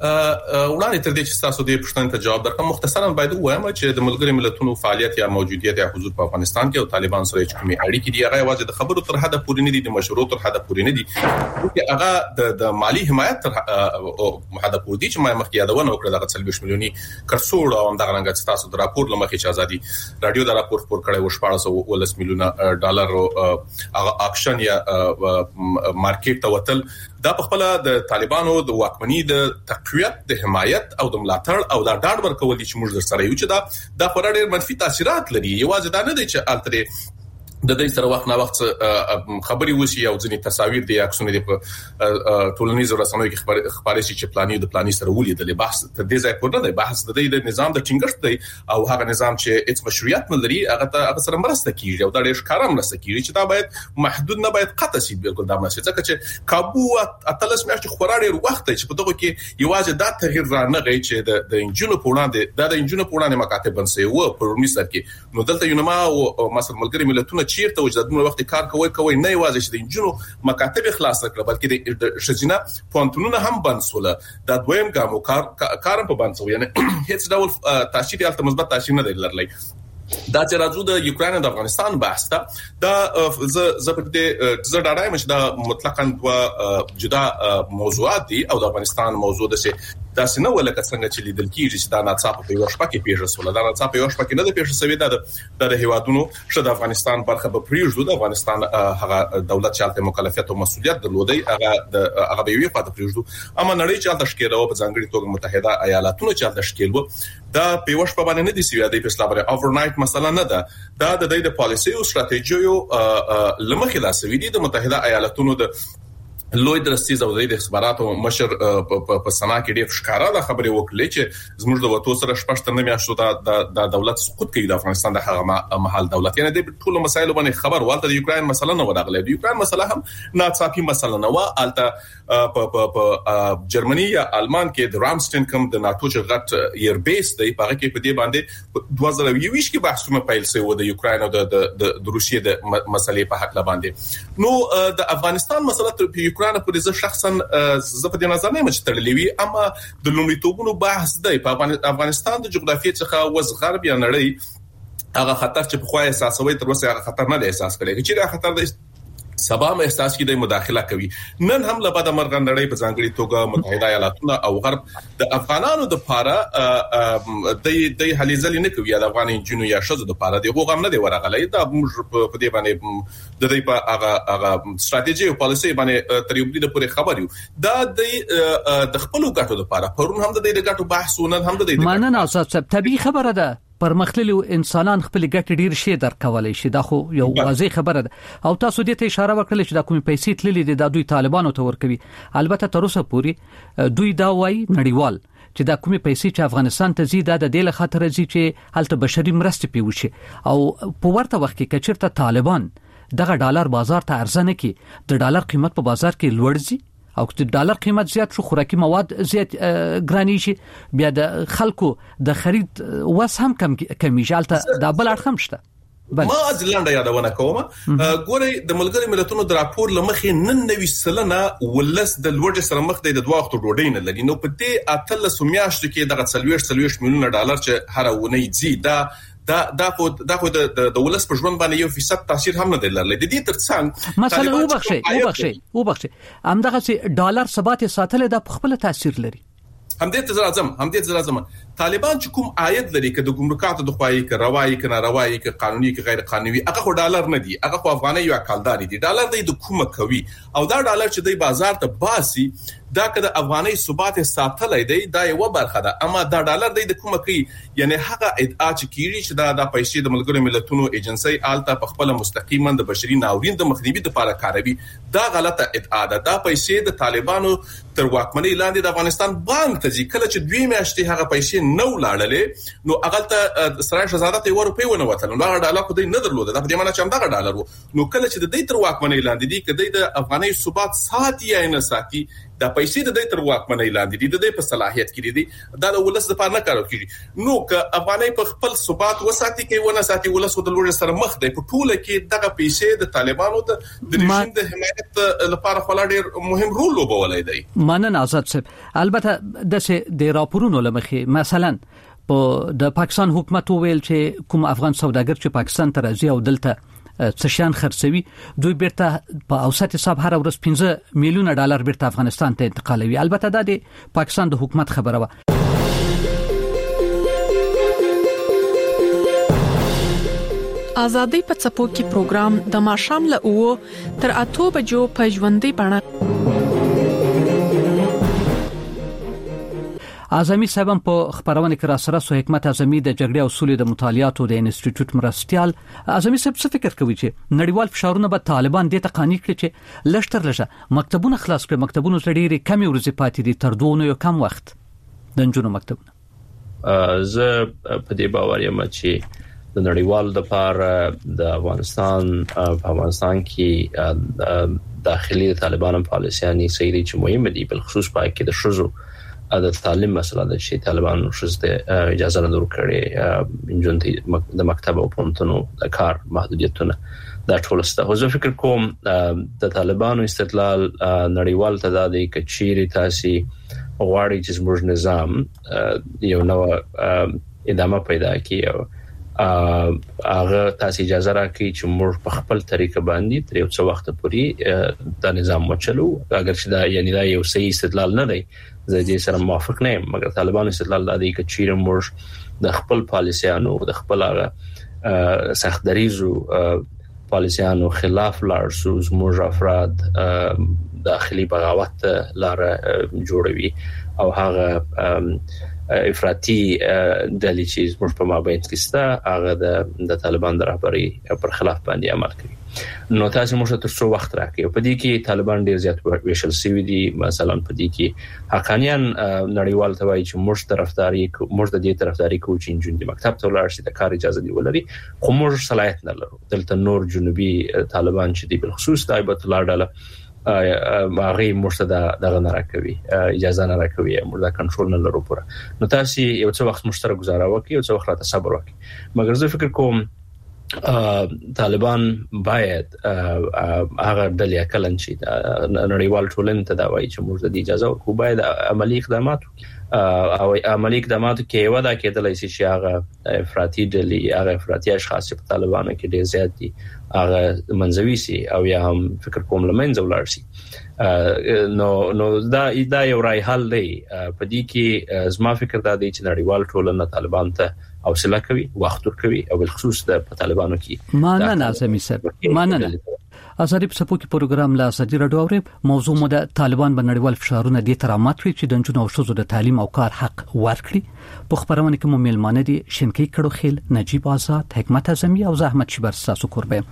وړاندې تر دې چې تاسو دې پښتنه ته جواب درکړم مختصرا باید وایم چې د ملګری ملتونو فعالیت یا موجودیت یا حضور په افغانستان کې او طالبان سره چې کومې اړیکې دي هغه واځي د خبرو تر حد پورې نه دي د مشروع تر حد پورې نه دي چې هغه د مالی حمایت تر حد پورې دي چې ما مخکې یادونه وکړه د 40 میلیونی کرڅوړ او د غنګت تاسو د راپور لمخې چې ازادي رادیو د راپور خبر کړي و 14 میلیونه ډالر هغه اکشن یا مارکیټ ته وتل دا په خپل د طالبانو د واکمنۍ د تقویت د حمایت او د ملاتړ او د ډاډ ورکول دي چې موږ در سره یو چې دا خورا ډېر منفي تاثیرات لري. یوازې دا نه دي چې التري د دې سره وخت نه وخت خبري وسی او ځینې تصاویر دي عکسونه دي په ټولنیزو رسنیو کې خبرې شي چې پلاني د پلاني سره ولیدل بحث تر دې ځای پورې نه بحث د دې نظام د ټینګښت دی او هغه نظام چې هیڅ مشروعیت نه لري هغه سره مرسته کیږي او دا ډېر ښکارم مرسته کیږي چې دا باید محدود نه باید قطع شي بالکل دا مسله ځکه چې کابو اتلس میاشتې خورا ډېر وخت چې په دغه کې یوازې دا تغییر را نه غي چې د انجینو په وړاندې د انجینو په وړاندې مکاتب بنسي و په رومي سر کې نو دلته یو نما او مثلا ملګری ملتونه چیرته وجدادونه وخت کار کوي نه یوازې چې د انجینو مکاتب خلاص کړل بلکې د شجنا پونتونونه هم بنسوله دا دویم ګامو کارم په بنسو یعنی هیڅ ډول تاثیر یا مثبت تاثیر نه لري. دا چې راځو د یوکرين او د افغانستان بحث ته دا زه په دې زه ډاډایم چې دا مطلقاً دوه جدا موضوعات دي او د افغانستان موضوع د دا څنګه ولکه څنګه چې لیدل کیږي چې دا ناڅاپه په یو شپه کې پیښه شوه دا ناڅاپه یو شپه کې نه د پیښه شوې ده د هیوادونو شته د افغانستان برخه په پریږدو د افغانستان هغه دولت چې مکلفیت او مسؤلیت درلودي هغه به یو پاتې پریږدو اما نړۍ چې تشکیل او په ځانګړي توګه متحده ایالاتونو چې تشکیل وو دا په یو شپه باندې نه دي سوي د اسلامي اوورنایټ مسله نه ده دا د پالیسي او ستراتیژیو لمخې لا سوي دي د متحده ایالاتونو د لوی درستیز او د اخباراتو مشر په سنا کې ډېر ښکارا د خبرې وکړي چې زموږ د وټو سره شپږ نه میاشتو د دولت سقوط کوي د افغانستان د هغه محل دولت یعنی د ټولو مسایلو باندې خبر والته د یوکرين مسله نه وداغله د یوکرين مسله هم ناڅاپي مسله نه و الته په جرمني یا آلمان کې د رامستین کوم د ناتو چې غټ ایر بیس دی په هغه کې په دې باندې 2020 کې بحثونه پیل شوی و د یوکرين او د روسیې د مسلې په حق باندې نو د افغانستان مسله په په دې شخصا زه په دې نظر نه مچ تړلې وي اما د لومړیتوبونو بحث دی په افغانستان د جغرافیې څخه وز غرب یا نړۍ هغه خطر چې په خوای احساسوي تر اوسه هغه خطر نه احساس کړي چې دا خطر د سبا مې احساس کړي مداخله کوي نن هم له بعد مرغ نړۍ په ځانګړي توګه متحده ایالاتونه او غرب د افغانانو د پاره د حلیزل نه کوي د افغان جنو یا شذ د پاره د غوغم نه دی ورغلې دا په دې باندې د دې په هغه ستراتیژي او پالیسي باندې تر یو بل پورې خبر یو دا د خپل ګټو د پاره پرون هم د دې ګټو بحثونه هم د دې مانه اوسه طبيعي خبره ده پرمختللي انسانان خپل ګټ ډیر شي درکولای شي دا خو یو واضح خبره ده او تاسو دې ته اشاره وکړه چې دا کومې پیسې تللې دي د دوی طالبانو ته ورکوي البته تر اوسه پورې دوی دا وایي نړیوال چې دا کومې پیسې چې افغانستان ته زیاده د دې له خاطر زی چې هلته بشري مرستې پیوشي او په ورته وخت کې کچرته طالبان دغه ډالر بازار ته ارزنه کې د ډالر قیمت په بازار کې لوړ ځي او د ډالر قیمت زیات شو خوراکي مواد زیات ګرانی شي بیا د خلکو د خرید وس هم کمی ژالته د بل اړخم شته ما ځلانډه یادونه کوم ګوري د ملګری ملتونو د راپور لمخې 99% ولس د لوړ سره مخ د دوه وخت ډوډۍ نه لري. نو په دې اتل سومیاشت کې دغه 40 میلیون ډالر چې هر ونه یزي دا خو د ولس په ژوند باندې 1% تاثیر هم نه لري. د دې ترڅنګ مثلا وبخښي همدغه ډالر ثبات ساتل د خپل تاثیر لري. همدې ځرازم طالبان چې کوم عاید لري که د ګمرکاتو د خوایي که روایي که ناروایي که قانوني که غیر قانوني هغه خو ډالر نه دي، هغه خو افغاني یا کالداري دي. ډالر د کومه کوي او دا ډالر چې د بازار ته باسي دا که د افغاني ثبات ساتلای دی دا یو برخه ده، اما دا ډالر د کومه کوي یعنی هغه ادعا چې کیږي چې دا د پیسې د ملګرو ملتونو ایجنسی آلته په خپل مستقیما د بشري ناورین د مخنیوي لپاره کاروي، دا غلطه ادعا ده. دا پیسې د طالبانو تر واکمنۍ لاندې د افغانستان بانک ته ځي، کله چې 2 میاشتې هغه پیسې نو لاړلې نو اغلته سرای شهزاده ته ور په ونه وتل، نو هغه ډالر خو دې نه درلود، دا په دې معنی چې هغه ډالر وو. نو کله چې د دې تر واکمنۍ لاندې دي کله د افغاني ثبات ساتي یا نه ساتي دا پیسې د دې تر واکمنۍ لاندې دي، د دې په صلاحیت کې دي، دا د ولس لپاره نه کارو کیږي. نو که افغاني په خپل ثبات وساتي کې ونه ساتي ولس د لوړ سره مخ دی، په ټوله کې دغه پیسې د طالبانو د رژیم د حمایت لپاره خلا ډیر مهم رول لوبولای دی. مننه آزاد صاحب. البته د راپورونو لمخې مثلا د پاکستان حکومت ویل چې کوم افغان سوداګر چې پاکستان ته راځي او دلته څشان خرڅوي دوی بیرته په اوسط حساب هر ورځ 15 میلیون ډالر بیرته افغانستان ته انتقالوي. البته دا د پاکستان د حکومت خبره و. آزادۍ په څپو کې پروګرام د ماښام له 9 تر 8 بجو په ژوندۍ بڼه. اعظمي صاحب په خبرونه کې را سره سو حکمت اعظمي د جګړې او سولې د مطالعاتو د انسټیټیوټ مرستيال. اعظمي صاحب څه فکر کوي چې نړیوال فشارونه به طالبان د تقانی کړي چې لشتر لشه مکتبونه خلاص کړي، مکتبونه لري کمی ورځې پاتې دي تر دوه یو کم وخت د جنونو مکتبونه. زه په دې باور یم چې د نړیوال د پاره د افغانستان کې داخلي طالبان پالیسياني سيري چې مهمه دي، بل خصوص په کې د شذو د تعلیم مسله ده چې طالبان شته اجازه نه ورکړي انجونتي د مکتب او پونتونو د کار محدودیتونه دا ټول ست. خو زه فکر کوم د طالبانو استدلال نړیوال تدادي کچيري تاسي غواړي چې زموږ نظام یو نو ادامه پیدا کړي هغه تاسو اجازه راکړي چې موږ په خپل طریقه باندې تر یو څو وخت پورې دا نظام وچلو. اگر چې دا یعنی دا یو صحیح استدلال نه دی، زه دې سره موافق نه یم، مګر طالبان استدلال دا دی چې چیرې موږ د خپل پالیسيانو د خپل هغه سخت دریزو پالیسيانو خلاف لارسو زموږ افراد داخلي بغاوت لار جوړوي او هغه افراطي د لیچیز موږ په مابین کې ستا هغه د طالبان د رهبري پر خلاف باندې عمل کوي. نو تاسو موږ ته څو وخت راکړي په دې کې طالبان ډیر زیات ویشل سوي دي. مثلا په دې کې حقانيان نړیوال ته وایي چې موږ د دې طرفداري کوو چې جنوبي مکتب ته ولاړ شي د کار اجازه دی ولري، خو موږ صلاحیت نه لرو. دلته نور جنوبي طالبان چې دي بل خصوص د ایبت الله ډاله هغه مرتدا دغه نه راکوي، اجازه نه راکوي، موږ دا کنټرول نه لرو پوره. نو تاسو یو څه وخت مشترک گزاره وکړئ، یو څه وخت راته صبر وکړئ. مګر زه فکر کوم طالبان باید هغه ډلې کلن شي نړیوال ټولنې ته دا وایي چې موږ د اجازه ورکو، باید عملی اقدامات او عملی اقدامات کې ودا کېدلای شي چې هغه افراطي ډلې هغه افراطي اشخاص په طالبانو کې ډېر زیات دي هغه منځوي سي او یا هم فکر کوم لمنځه ولاړ شي. نو دا یو رای حل دی. په دې کې زما فکر دا دی چې نړیوال ټولنه طالبان ته حوصله کوي، وخت ورکوي او بل خصوص د طالبانو کې مننه اعظمي صاحب. مننه. ازادي په سپوږی پروګرام لا ازادي رادیو اوري موضوع مو د طالبان په نړیوال فشارونه دي ترامات کړی چې د جنونو او شذو د تعلیم او کار حق ورکړي. په خبرونه کې مو میلمانه دي شینکی کړو خیل، نجیب آزاد، حکمت اعظمي او زحمت شبر تاسو قربه.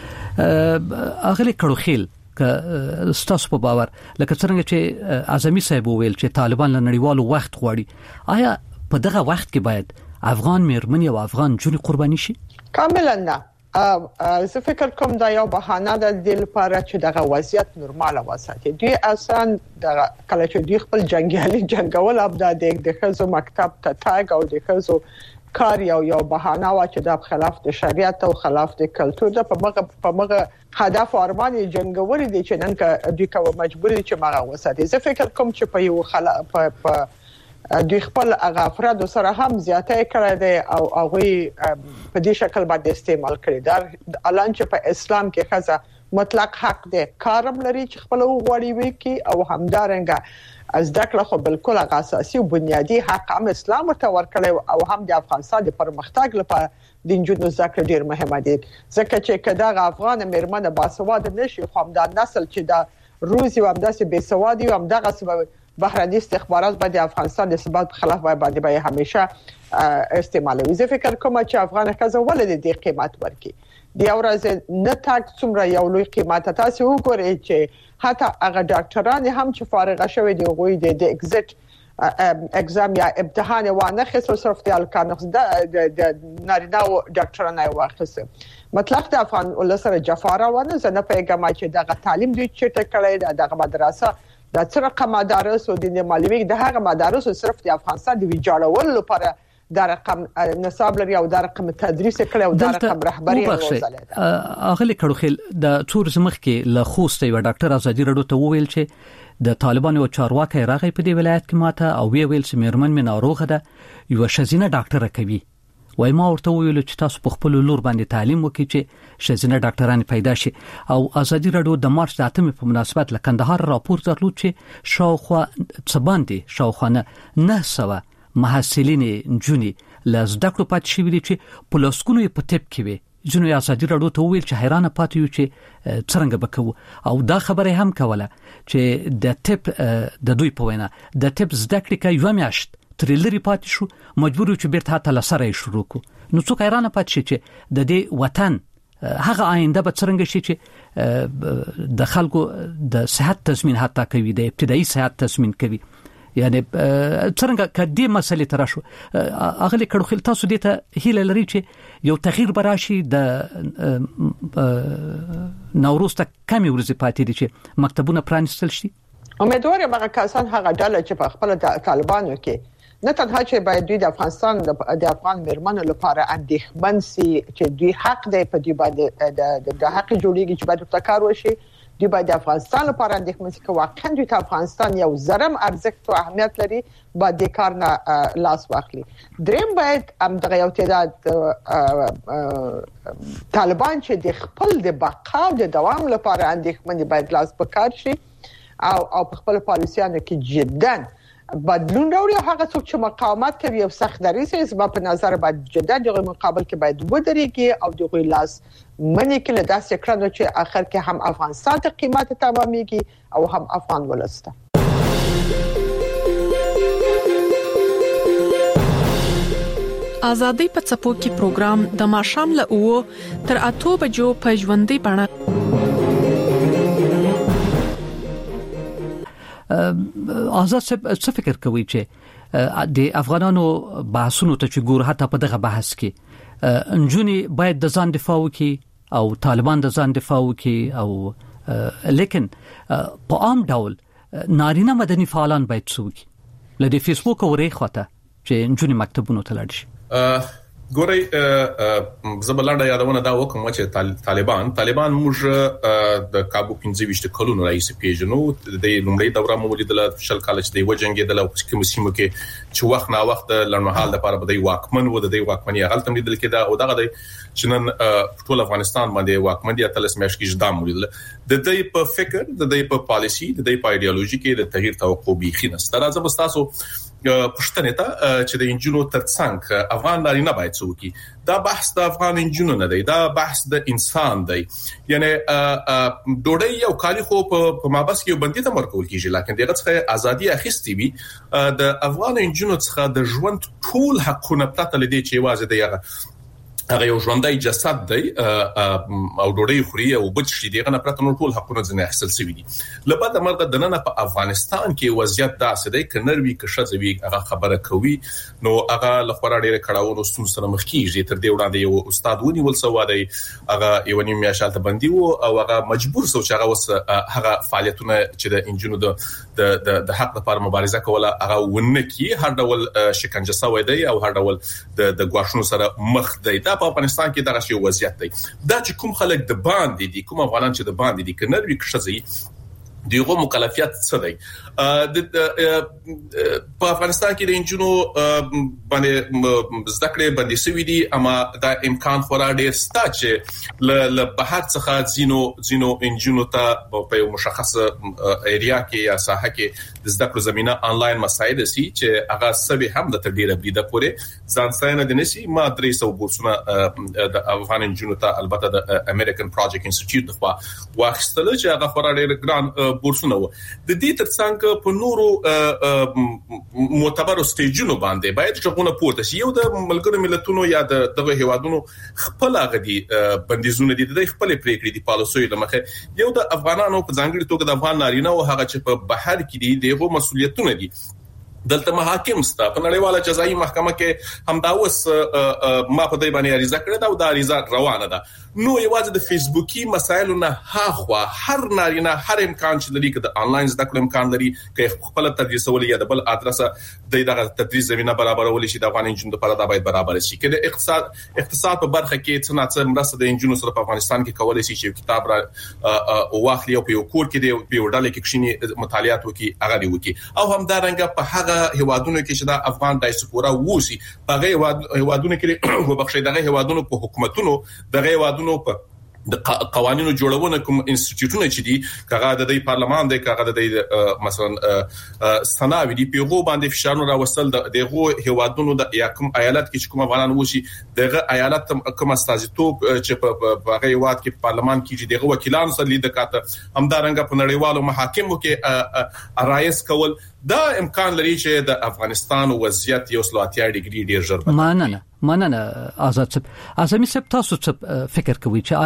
اغلی کړو خیل که ستاسو په باور لکه څنګه چې اعظمي صاحب ویل چې طالبان له نړیوالو وخت غواړي، آیا په دغه وخت کې باید افغان میرمنې او افغان جونې قرباني شي؟ کاملا نه. زه فکر کوم دا یو بهانه ده د لپاره چې دغه وضعیت نورمال وساتي. دوی اصلا د کله چې دوی خپل جنگیالي جنگول ابدا د خزو مکتب ته تاګ او د خزو کار یو بهانه وا چې د خلاف د شریعت او خلاف د کلچر د په مغه هدف او ارمان جنگوري دي چې نن کا دوی کوم مجبوري چې ماغه وساتي. زه فکر کوم چې په یو دوی خپل افراد سره هم زیاته کړی دی او هغه په دې شکل باندې استعمال کړی دا اعلان چې په اسلام کې خزه مطلق حق دی کارم لري چې خپل وغوړي وکي او همدارنګه از دکله خو بالکل اساسي او بنیادی حق هم اسلام ته ورکړی او هم د افغانستان د پرمختګ لپاره د انجونو ذکر ډیر مهمه دي ځکه چې کدا افغان مېرمنه باسواد نشي خو هم د نسل چې د روسي او همداسې بې سوادي او همدغه سبب بهرني استخبارات باندې افغانستان د ثبات خلاف باندې به همیشه استعمالوي. زه فکر کوم چې افغان خزه ولې د قیمت ورکي دی اورز نه تاک څومره یو لوی قیمت تاسو وګورئ چې حتی هغه ډاکټران هم چې فارغ شوی دی غوي د اگزیټ اگزام یا امتحان وانه خصوص صرف د الکانخ د نارینه ډاکټرانه واخصه مطلق د افغان ولسره جفاره ونه زنه پیغام چې دغه تعلیم دوی چې ټکړی دغه مدرسه د څرقه مدارس او د مالوي دغه مدارس صرف د افغانستان د ویجاړولو لپاره د رقم نصاب لري او د رقم تدریس کړي او د رقم رهبری وزله اغلی کړو خل د څور زمخ کې له خوسته یو ډاکټر ازادي رډو ته وویل چې د طالبانو او چارواکي راغی په دې ولایت کې ماته او ویل چې مېرمن مې ناروغه ده یو شزینه ډاکټر کوي وای ما ورته ویل چې تاسو په خپل لور باندې تعلیم وکړئ چې شزینه ډاکټران پیدا شي او ازادي رډو د مارچ د 8 په مناسبت له کندهار راپور درلود چې شاوخوا څباندې شاوخوا 900 محصلین جونی لزده کړو پات شي ویل چې پلاسکونو په تپ کې وي جنو ازادي رډو ته ویل چې حیرانه پاتې یو چې څنګه بکو او دا خبره هم کوله چې د تپ د دوی په وینا د تپ زده کړې کې یو میاشت ترلری پاتې شو مجبور چې بیرته تل سره شروع کو نو څوک حیرانه پاتې شي چې د دې وطن هغه آینده به څنګه شي چې د خلکو د صحت تضمین حتی کوي د ابتدایي صحت تضمین کوي یعنی څنګه کدي مسلې تر شو اغلی کړو خل تاسو دې ته هیله لري چې یو تغییر براشي د نوروز ته کمی ورځې پاتې دي چې مکتبونه پرانستل شي امیدوار یم هغه کسان هغه ډله چې په خپل طالبانو کې نه تنها چې باید دوی د افغانستان د افغان مېرمنو لپاره اندېښمن سي چې دوی حق دی په دې باندې د حق جوړیږي چې باید تکار وشي دوی باید د افغانستان لپاره اندېښمن سي چې واقعا دوی ته افغانستان یو زرم ارزښت او اهمیت لري باید د کار نه لاس واخلي. دریم باید دغه یو تعداد طالبان چې د خپل د بقا او د دوام لپاره اندېښمن باید لاس پکار شي او په خپل پالیسیانو کې جداً بدلون راوړي هغه څوک چې مقاومت کوي او سخت دریسي زما په نظر باید جدي دغه مقابل کې باید ودرېږي او دغه لاس منی کې له داسې کړنو چې اخر کې هم افغانستان ته قیمت تمامېږي او هم افغان ولسته. ازادي په څپو کې پروګرام د ماشام له او تر 8 بجو په ژوندۍ بڼه آزاد څه فکر کوي چې د افغانانو بحثونو ته چې ګور حتی په دغه بحث کې انجونی باید د ځان دفاع وکړي او طالبان د ځان دفاع وکړي او لیکن په عام ډول نارینه مدني فعالان باید څوک لدی فیسبوک اورې خواته چې انجونی مکتبونو ته لاړ شي. ګوري زبلاندا یادونه دا وکم چې طالبان موږ د کابو 15 کلونو رئیس پیژنو د لومړی دوره مولیدل شل کال چې د وجنګیدل او کوم سیمو کې چې وخت نا وخت لړمحال د لپاره بدای واکمن و د دې واکمنۍ غلطم لیدل کې دا او دغه چې نن ټول افغانستان باندې واکمن دي تل سمش کې جدا مولیدل د دې په فکر د دې په پالیسی د دې په ایدئولوژي کې د تغییر توقع بيخي نشته. راځم تاسو پښتنه ته چې د انجونو ترڅنګ افغان نارینه باید څوکي دا بحث د افغان انجونو نه دی دا بحث د انسان دی یعنی ډوډۍ یو کالی خو په مابس کې بندي ته مرکول کیږي لکه دغه څخه ازادي اخیستي وي د افغان انجونو څخه د ژوند ټول حقونه پته لدی چې واځي دغه هغه یو ژوندۍ جسد دی او ډوډۍ خوري او بچی دغه نه پرته نور ټول حقونه ځنه حاصل شوی دي. لبا د مرګ د نن په افغانستان کې وضعیت داسې دی کنروي کښځوي هغه خبره کوي نو هغه لخوا ډیره کړهونو ستون سره مخ کیږي. تر دې وړاندې یو استاد ونیول سو دی هغه یو نیم میاشته بندي وو او هغه مجبور سو چې هغه وس هغه فعالیتونه چې د انجینو د حق لپاره مبارزه کوله هغه ونکي هر ډول شکنجه سوی دی او هر ډول د غواښونو سره مخ دی. په افغانستان کې دغه شی وضعیت دی. دا چې کوم خلک د باندې دي کوم افغانان چې د باندې دي کنروي کښځي دیغه مکلفیت څه دی په افغانستان کې د انجینو باندې ذکر باندې سوي دي اما دا امکان خورا ډیر ستا چې ل بهر څخه زینو انجینو ته په یو مشخص ایریا کې یا ساحه کې د ذکر زمينه انلاین مساعد سي چې هغه سبي هم د تدبیر بریده پورې ځان ساينه د نسي ما 300 بورسونه د افغان انجینو ته البته د امریکن پروجیکټ انسټیټیوټ دغه واخستل چې هغه خورا ډیر ګران بورسونه و. د دې ترڅنګ په نورو معتبر سټیجونو باندې باید څنګه پورته شي. یو د ملګرو ملتونو یا دغه هیوادونو خپل غدي بندیزونه دي د خپل پریکړې دي پالیسي لمخه یو د افغانانو په ځانګړي توګه د افغان نارینه او هغه چې په بهر کې دي دغه مسولیتونه دي. دلته محاکم ستا په نړیواله جزایي محکمه کې هم دا اوس ما په دې باندې عریضه کړې ده او دا عریضه روانه ده. نو یوازې د فیسبوکي مسایلو نه هاخوا هر نارینه هر امکان چې لري د انلاین زده کړو امکان لري چې خپل تدریس ولې یا د بل ادرسه دغه تدریس زمينه برابرول شي د افغان انجینو لپاره دا باید برابر شي. کله اقتصاد په برخه کې څنګه مرسته د انجینو سره په افغانستان کې کولای شي چې کتاب را واخلي او په یو کور کې دی په وړاندې کې کښینی مطالعات وکي هغه وکي او هم دا رنګ په هغه هیوادونو کې چې د افغان دایسپورا ووسی په هیوادونو کې وبخښي دغه هیوادونو په حکومتونو دغه هیوادونو په د قوانینو جوړونه کوم انسټیټیوټونه چې دي کغه د پارلمان د کغه د مثلا سناوي دی پیغو باندې فشارونه راوستل دغه هیوادونو د یاکم ایالت کې کوم افغانان وشي دغه ایالت کوم استازیتوب چې په هغه هیواد کې پارلمان کې دغه وکیلانو سره لید کاته همدارنګه په نړیوالو محاکمو کې رایس کول دا امکان لري چې د افغانستان وضعیت یو سلواتیا ډیګري ډیر ژر مننه آزاد صاحب. اعظمي صاحب تاسو څه فکر کوئ چې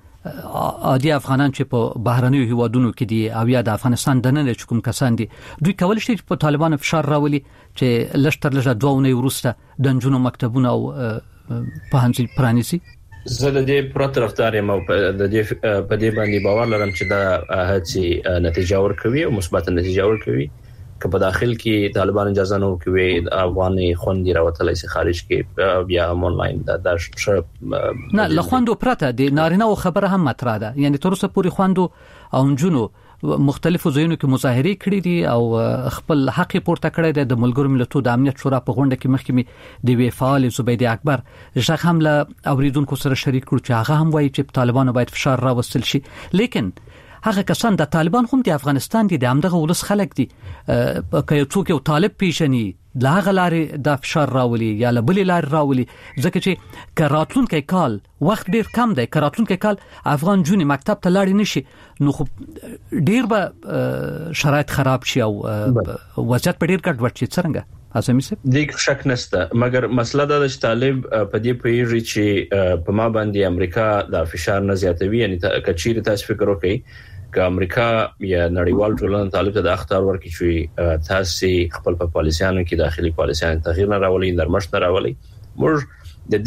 آیا عادي افغانان چې په بهرنیو هیوادونو کې دي او یا د افغانستان د نن کوم کسان دي دوی کول شي په طالبانو فشار راولي چې لشتر لږه دوونه ورسته د جنونو مکتبونه او په هنځي پرانیسي؟ زه د دې پر طرفدار یم او د دې په دې باندې باور لرم چې دا هڅه نتیجه ورکوي او مثبت نتیجه ورکوي. که په داخل کې طالبان اجازه نه ورکوي افغاني خوندې راوتلای شي خارج کې بیا آنلاین دا نه لخواندو پرته د نارینه او خبره هم مطرح ده. یعنی تر اوسه پورې خواندو او جنونو مختلفو ځایونو کې مظاهره کړې دي او خپل حق پورته کړی دی. د ملګرو ملتونو د امنیت شورا په غونډه کې مخکې د وی فعال زبیدی اکبر ځکه هم له اوریدونکو سره شریک کړو چې هغه هم وایي چې طالبانو باید فشار راوستل شي. لیکن هغه کسان د طالبان هم د افغانستان دي د همدغه ولس خلک دي که یو څوک یو طالب پیشني لاغه لارې د فشار راولي یا لبلې لارې راولي ځکه چې کراتلونکو کال وخت ډیر کم دی. کراتلونکو کال افغان جونې مکتب ته لاړ نشي نو خو ډیر به شرایط خراب شي او وضعیت په ډیر ګډوډ شي. څنګه اعظمي صاحب؟ دې شک نشته مګر مسله دا چې طالب په دې پیږي چې په ما باندې امریکا د فشار نه زیاتوي. یعنی کچیر تاسو فکر وکړئ که امریکا یا نړیوال ټولنه طالب ته د اختیار ورکړي چې تاسو خپل په پالیسیانو کې داخلي پالیسیان تغییر نه راولي نرمښت نه راولي موږ د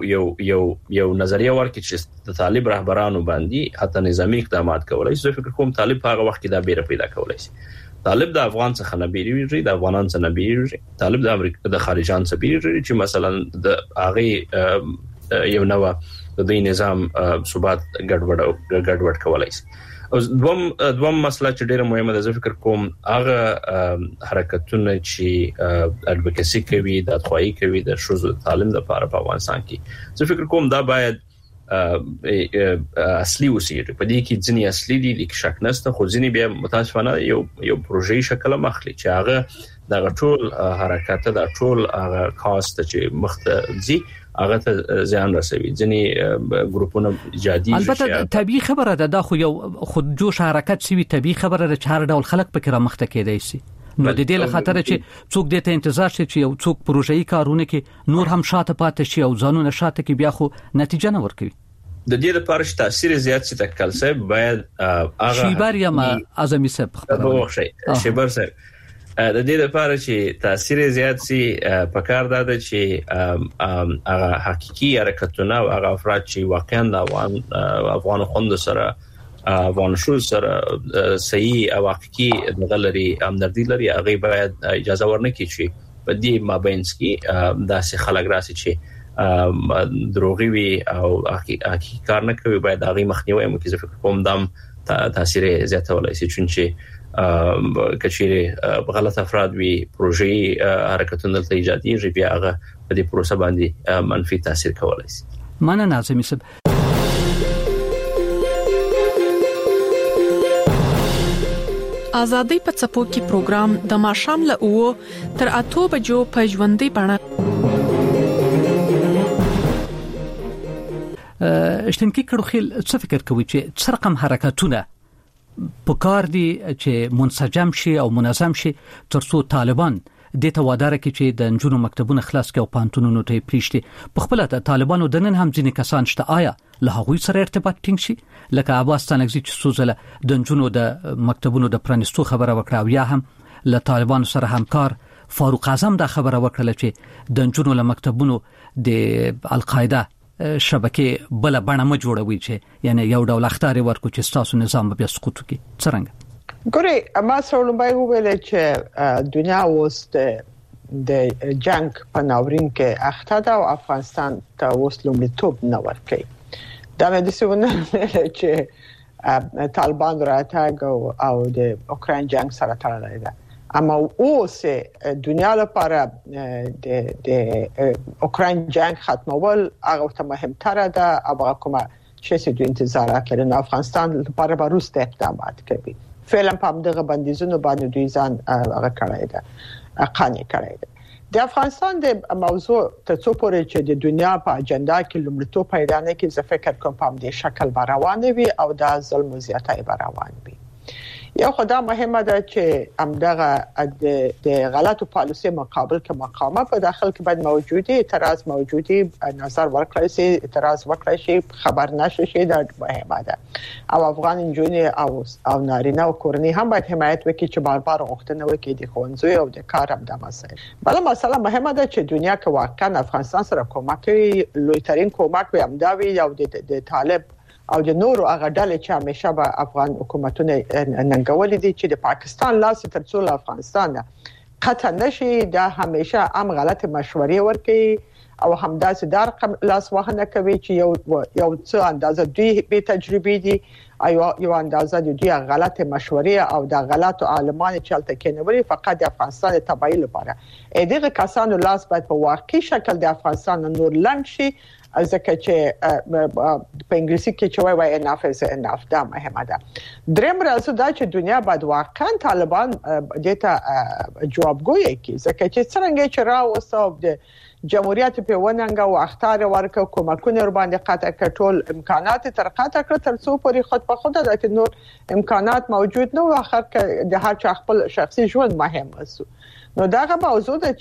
دې یو نظریه ورکړي چې د طالب رهبرانو باندې حتی نظامی اقدامات کولای شي. فکر کوم طالب هغه وخت کې دا بیره پیدا کولای شي. طالب د افغان څخه نه بیریږي د افغانان څخه نه بیریږي. طالب د امریکا د خارجان څخه بیریږي چې مثلا د هغه یو نوع د دې نظام ثبات ګډوډ کولای شي. او دوم مسله چې ډیره مهمه ده زه فکر کوم هغه حرکتونه چې اډوکیسي کوي د ادخواهي کوي د شوزو تعلیم لپاره په افغانستان کې زه فکر کوم دا باید اصلي وسیږي. په دې کې ځینې اصلي دي چې شک نشته خو ځینې بیا متاسفانه یو پروژې شکل مخلي چې هغه د ټول حرکت د ټول هغه کاست چې مختلفي هغه ته ځان رسوي. ځینې ګروپونه جادي البته طبيعي خبره ده دا خو یو خود جوش حرکت سوي طبيعي خبره ده چې هر ډول خلک پکې را مخته کېدای شي نو د دې لخاطر چې څوک د ته انتظار شي چې یو څوک پروژې کارونه کې نور هم شاته پاتې شي او ځانونه شاته کې بیا خو نتیجه نه ورکوي. د دې لپاره چې تاثیر زیات شي تکل صاحب باید هغه شیبر یا اعظمي صاحب شیبر صاحب د دې لپاره چې تاثیر زیات شي په کار ده چې هغه حقيقي حرکتونه او هغه افراد چې واقعا د افغان خوند سره افغان شو سره صحیح او حقيقي غلري امدردي لري هغه باید اجازه ورنکړي چې په دې مابینس کې داسې خلک راسي چې دروغي وي او حقیقي کار نه کوي باید هغه مخنیوي مو کې فکر کوم دام تاثیر زیاتولای شي چې کچېره غلط افراد وي پروژې حرکتونه ته ایجادي بیا هغه په دې پروسه باندې منفي تاثیر کولای شي. مننه اعظمي صاحب. آزادۍ په څپو کې پروګرام د ماښام له 9 تر 8 بجو په ژوندۍ بڼه اشتنکی کړو خل څه فکر کوي چې څه رقم حرکتونه په کار دي چې منسجم شي او منظم شي ترڅو طالبان د توادره کې چې د جنونو مکتبونو خلاص کې او پانتونونو ته پریشتي په خپل د طالبانو د نن هم ځینې کسان شته آیا له هغوی سره ارتباط ټینګ شي لکه عباس تنگزی چې سوزله د جنونو د مکتبونو د پرانستو خبره وکړه او یا هم له طالبانو سره همکار فاروق اعظم دا خبره وکړه چې د جنونو له مکتبونو د القاعده شبکه بل بڼه ما جوړوي چې یعنی یو ډول اختیار ورکو چې تاسو نظام بیا سقوط کوي څنګه ګوري ما سره به ویل چې دنیا اوس د جنگ په ناورین کې اخته ده او افغانستان ته اوس لومړیتوب نه ورکوي دا مې د څه چې طالبان راتګ او د اوکراین جنگ سره تړلې ده اما اوس دنیا لپاره د اوکراین جنگ ختمول هغه ته مهمتره ده او هغه کومه چې د انتظارات لري افغانستان لپاره به روس اقدامات کوي فعلا په دغه بندیزونو باندې دوی ځان هغه کړی ده قانع کړی ده. د افغانستان د موضوع ته څو پورې چې د دنیا په اجنډا کې لومړیتوب پیدا نه کوي زه فکر کوم په دې شکل روان وي او دا ظلم زیاتای روان وي. یو خدای مهمه ده چې امدغه د غلطو پالیسي مقابل کې مقامه په داخل کې باید موجودي اعتراض موجودي نظر ورکړی شي اعتراض وکړی شي خبر نشي شي دا مهمه ده او افغان انجونې او نارینه او کورنۍ هم باید حمایت وکړي چې بار بار غوښتنه وکړي د ښوونځي او د کار هم د مسایل بل مسله مهمه ده چې دنیا کې واقعا افغانستان سره کومک کوي لوی ترين کومک به امداوي او د طالب او د نورو هغه ډلې چې همیشه به افغان حکومتونه ننګولې دي چې د پاکستان لاس ترڅو افغانستان قطع نشي دا همیشه هم غلط مشورې ورکړي او همداسې د رقم لاس وهنه کوي چې یو څه اندازه دوی به تجربې دي یو اندازه دوی غلط مشورې او د غلط عالمان چې الته کېنوري فقط د افغانستان تبعیض لپاره دغه کسانو لاس باید په واقعي شکل د افغانستان نور لاند شي ځکه چې په انګلیسي کې چې وایي enough is enough دا مهمه ده. دریم راځو دا چې دنیا باید واقعا طالبان دته جوابګوي کوي ځکه چې څنګه چې راوستو د جمهوریت په وننګ او اختیار ورکو کومکونه ور باندې قطع کټول امکانات تر قطع کړ تر څو پورې خود په خود د نور امکانات موجود نه او اخر د هر چا خپل شخصي ژوند مهم وسو نو داغه موضوع ده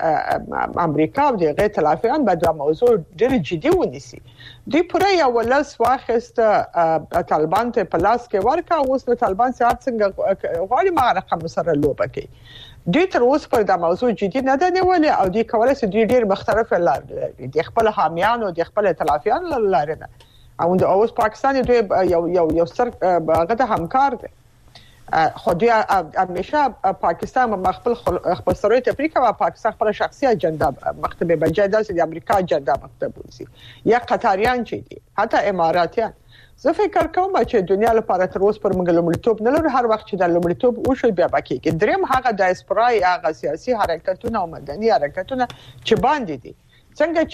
چې امریکا او د غیر تلافیان به دا موضوع ډېر جدي ونیسي دوی پوره یو ولس واخست طالبان ته پلاس کې ورکا اوس د طالبان سره څنګه غواړي ما رقم سره لوبه کوي دوی تر اوسه پر دا موضوع جدي نه ده نیولې او دوی کولای شي دوی ډېر مختلف لارې د خپل حامیان او د خپل تلافیان لارې نه او د اوس پاکستان دوی یو سر هغه د همکار دي خو دوی همیشه پاکستان خپل سروي افریقا او پاکستان خپل شخصي اجنډا مکتب بجای داسې د امریکا اجنډا مکتب وسی یا قطریان چې دي حتی اماراتیان زه فکر کوم چې دنیا لپاره تر اوسه پر موږ لومړیتوب نه لري هر وخت چې د لومړیتوب او شی بیا باکې دریم هغه دایسپورای هغه سیاسي حرکتونه او مدني حرکتونه چې باندې دي څنګه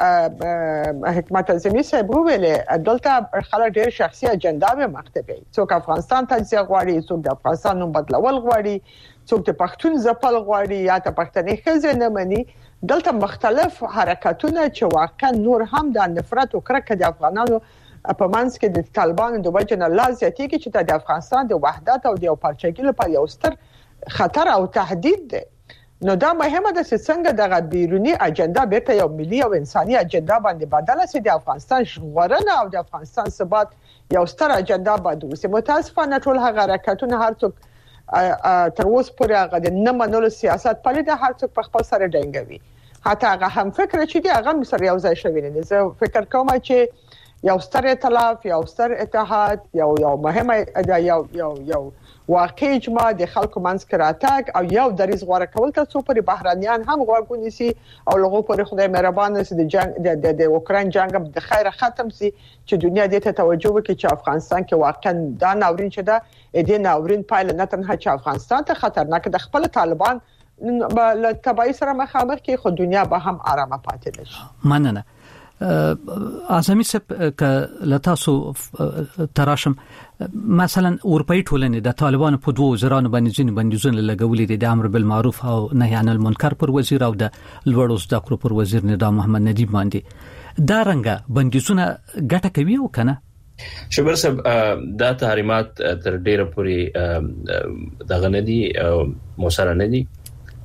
چې حکمت اعظمي صاحب ویلي دلته خلک ډېر شخصي اجنډا به مکتبي څوک افغانستان تجزیه غواړي څوک د افغانستان نوم بدلول غواړي څوک د پښتون ځپل غواړي یا د پښتني خزه نه مني دلته مختلف حرکتونه چې واقعا نور هم د نفرت او کرکه د افغانانو په منځ کې د طالبانو د وجه نه لازم چې د افغانستان د وحدت او د پرچګۍ لپاره یو ستر خطر او تهدید دی. نو دا مهمه ده چې څنګه د بیرونی اجنډا بیرته یو ملي او انساني اجنډا باندې بدله شي. د افغانستان ژغورنه او د افغانستان ثبات یو ستر اجنډا باندې وسی. متاسفانه ټول هغه حرکتونه هر څوک تر اوسه پورې هغه د نه منلو سیاست پلي د هر څوک په خپل سره ډنګوي. حتی هغه هم فکر چې دی هغه سره یو ځای شوی نه. زه فکر کوم چې یو ستر ائتلاف، یو ستر اتحاد، یو مهمه یو واقعي اجماع د خلکو منځ کې راتګ او یو دریز غوړه کول تر څو پر بهرانيان هم غوږ ونیسي او لغو پر خدای مهربان سي د جنگ د اوکرين جنگ د خیر ختم سي چې دنیا دې ته توجه وکړي چې افغانستان کې واقعا دا ناورین شته. دې ناورین پایله نه تنها چې افغانستان ته خطرناک د خپل طالبان له تبعی سره مخامخ کې خو دنیا به هم آرامه پاتې نشي. مننه. اعظمي صاحب ک لتاسو تراشم مثلا اروپאי ټولنې د طالبانو په دوه وزرانو باندې ځینې بندیزونه لګولې دي، د امر بالمعروف او نهي عن المنکر پر وزیر او د لوړو زده کړو پر وزیر نظام محمد ندیم باندې. دا رنګه بندیزونه ګټه کوي او کنه؟ شبر صاحب دا تحریمات تر ډیره پورې دغه ندي موثر نه دي،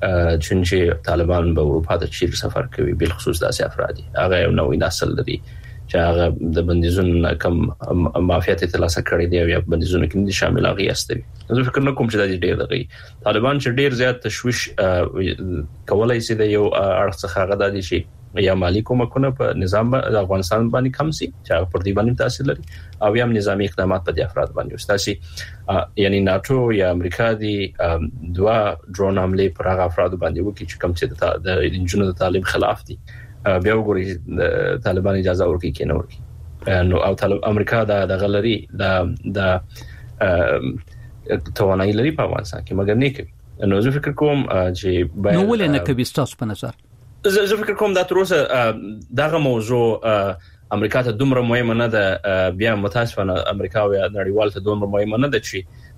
چې طالبان به اروپا ته چیر سفر کوي، بل خصوص داسې افرادي هغه یو نوې نسل لري چې هغه د بندیزونو کم مافیات ترلاسه کړي دي او یا بندیزونو کې شامل هغه استوي. زه فکر نه کوم چې دا ډیر دغه طالبان چې ډیر زیات تشویش کولای شي د یو اړخ څخه هغه د شي یا مالی کومکونه په نظام د افغانستان باندې کم سي چې پر دې باندې تاثیر لري او یا نظامی اقدامات په دې افراد باندې واستاسي. یعنی ناتو یا امریکا دي دوا ډرون حمله پر هغه افراد باندې وکړي چې کم څه د انجونو د تعلیم خلاف دي. بیا وګورئ طالبان اجازه ورکړي کې نه ورکړي نو او امریکا د غلري د توانایي لري په افغانستان کې مګر نه کوي. نو زه فکر کوم چې نو ولې نه کوي تاسو په نظر؟ زه فکر کوم دا تر اوسه دغه موضوع امریکا ته دومره مهمه نه ده. بیا متاسفانه امریکا او نړیوال ته دومره مهمه نه ده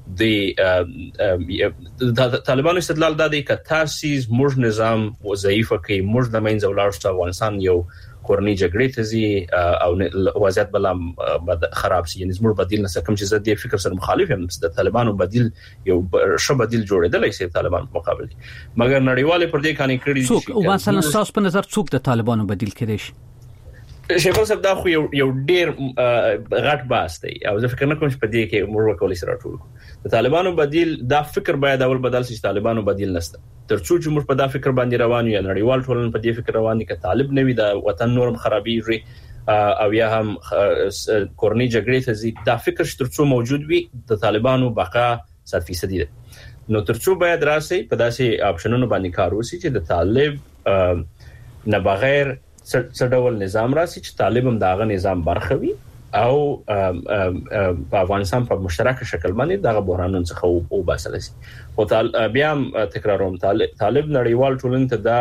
چې د طالبانو استدلال دا دی چې تاسیس موږ نظام ضعیف کوي، موږ د منځ ولارسته افغانستان یو کورنۍ جګړې ته ځي او وضعیت بلام خراب شي. یعنی زموږ بدیل نه کوم چې زه د فکر سره مخالف یم. د طالبانو بدیل یو ښه بدیل جوړېدل شي طالبان په مقابل کې، مګر نړیوال پر دې کاني کړی څوک او مثلا تاسو په نظر څوک د طالبانو بدیل کړي شي؟ شیخ صاحب دا خو یو ډیر غټ باس دی او زه فکر نه کوم چې په دې کې موږ وکولای سره ټول د طالبانو بدیل دا فکر باید اول بدل شي. طالبانو بدیل نشته ترڅو چې موږ په دا فکر باندې روان یو نړیوال ټولنه په دې فکر روان دي چې طالب نوي د وطن نورم خرابېږي او یا هم کورنۍ جګړې ته ځي. دا فکر چې ترڅو موجود وي د طالبانو بقا 100% ده. نو ترڅو باید راسي په داسې اپشنونو باندې کار وشي چې د طالب نه بغیر څه ډول نظام راسي چې طالب هم داغه نظام برخه وي او په افغانستان په مشترک شکل باندې دغه بحرانونو څخه او باسل شي. او بیا تکراروم طالب نړیوال ټولنې ته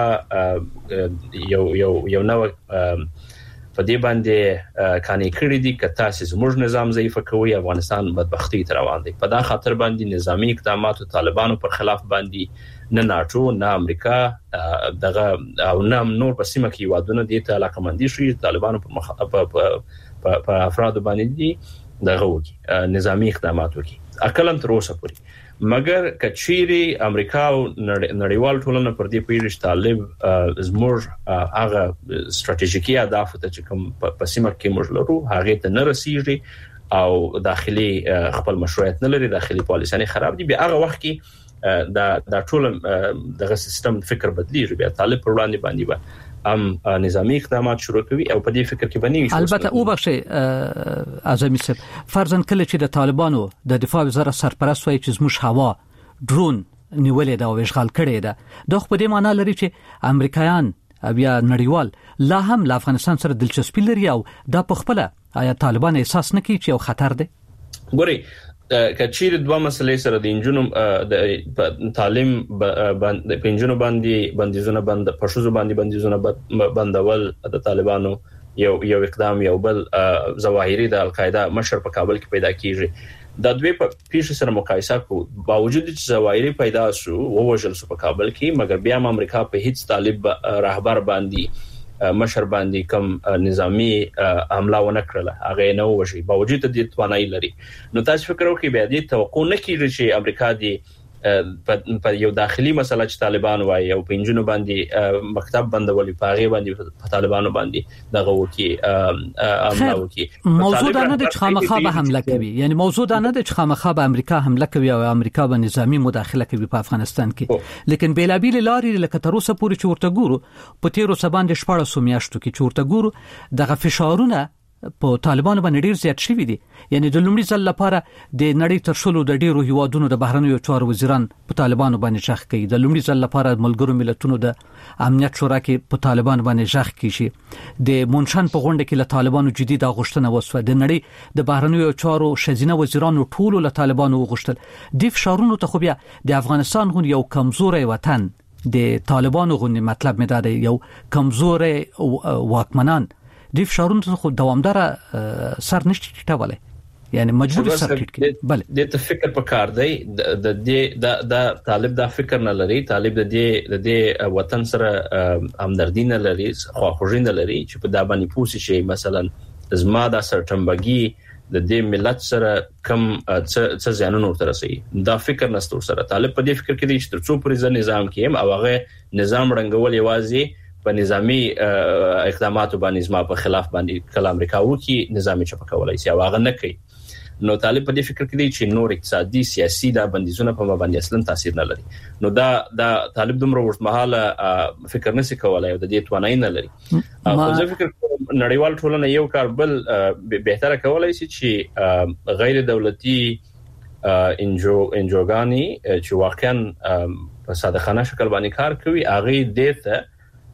دا یو نو په دې باندې کاني کړی دي چې تاسو زموږ نظام ضعیف کوي، افغانستان بدبختی تر روان دي. په دا خاطر باندې نظامی اقدامات طالبانو پر خلاف باندې نه ناتو نه امریکا دغه او نه نور په سیمه کې وادونه دي ته علاقمندي شي طالبانو په افراد باندې دي دغه وکي نظامی اقدامات وکي اکلم تر اوسه پورې. مګر کچيري امریکا او نړیوال ټولنه پر دې پیښ طالب زموږ هغه ستراتیژیکي اهداف ته چې کوم په سیمه کې موږ لرو هغه ته نه رسیږي او داخلي خپل مشروعیت نه لري، داخلي پالیسي خراب دي. بیا هغه وخت کې دا ټول دغه سیستم فکر بدلیږي. بیا طالب پر وړاندې باندې نظامی اقدامات شروع کوي او په دې فکر کې باندې البته او بخښي اعظمي صاحب فرضاً کله چې د طالبانو د دفاع وزارت سرپرست وایي چې زموږ هوا ډرون نیولې دا او اشغال کړي ده، دا خو په دې معنی لري چې امریکایان بیا نړیوال لا هم له افغانستان سره دلچسپي لري او دا په خپل آیا طالبان احساس نه کوي چې یو خطر دی؟ ګوري کچیر دوه مسلې سره د انجونو د تعلیم باندې پنځونو باندې بندیزونه بند پښوزو باندې بندیزونه بندول د طالبانو یو اقدام یو بل ظواهري د القاعده مشر په کابل کې پیدا کیږي. د دوی په پیښه سره مقایسه کو باوجود چې ظواهري پیدا شو ووجل سو په کابل کې، مګر بیا امریکا په هیڅ طالب رهبر باندې مشر باندې کم نظامی حمله ونه کړله، هغه نه وشي باوجود د توانایي لري. نو تاسو فکر وکړئ بیا دې توقع نه کیږي چې امریکا دې په یو داخلي مسله چې طالبان وایي او په انجونو باندې مکتب بندولي پاغي باندې په طالبانو باندې دغه وکی عمله وکی موضوع دا نه د خامخا به حمله کوي، یعنی موضوع دا نه د خامخا به امریکا حمله کوي او امریکا به نظامی مداخله کوي په افغانستان کې، لیکن بیلابیل لارې لکه تر اوسه پورې چې ورته ګورو په تیرو سباند 14 میاشتو کې چې ورته ګورو دغه فشارونه په طالبانو باندې ډیر زیات شوي دي. یعنی د لومړي ځل لپاره د نړۍ تر شلو د ډیرو هیوادونو د بهرنیو چارو وزیران په طالبانو باندې ځخ کوي. د لومړي ځل لپاره ملګرو ملتونو د امنیت شورا کې په طالبانو باندې ځخ کیږي. د مونشن په غونډه کې له طالبانو جدي د غوښتنه وسوه. د نړۍ د بهرنیو چارو شزینه وزیرانو ټول له طالبانو وغوښتل د فشارونو ته خو بیا د افغانستان غون یو کمزوري وطن د طالبانو غون مطلب مې دا یو کمزوري واکمنان د فشارونو ته خو دوامدار سر نشي ټیټولای، یعنی مجبور سر ټیټ کړي. بله د تفکر په کار دی د طالب دا فکر نه لري، طالب د دې وطن سره همدردی نه لري، خواخوږي نه لري چې په دا باندې پوسی شي مثلا زما دا سرټمبګي د دې ملت سره کم څه ځانونه ورته رسي. دا فکر نستور سره طالب په دې فکر کې دی چې تر څو پرې نظام کې او هغه نظام رنګول یوازې په نظامی اقداماتو باندې زما په خلاف باندې کله امریکا وکي نظامی چپ کولای شي او هغه نه کوي. نو طالب په دې فکر کې دی چې نور اقتصادي سیاسي دا بندیزونه په باندې اصلا تاثیر نه لري. نو دا طالب دومره ورتمحاله فکر نشي کولای او د دې توانای نه لري. خو زه فکر کوم نړیوال ټولنه یو کار بل بهتره کولای شي چې غیر دولتي انجوګانی چې واقعا په صادقانه شکل باندې کار کوي هغه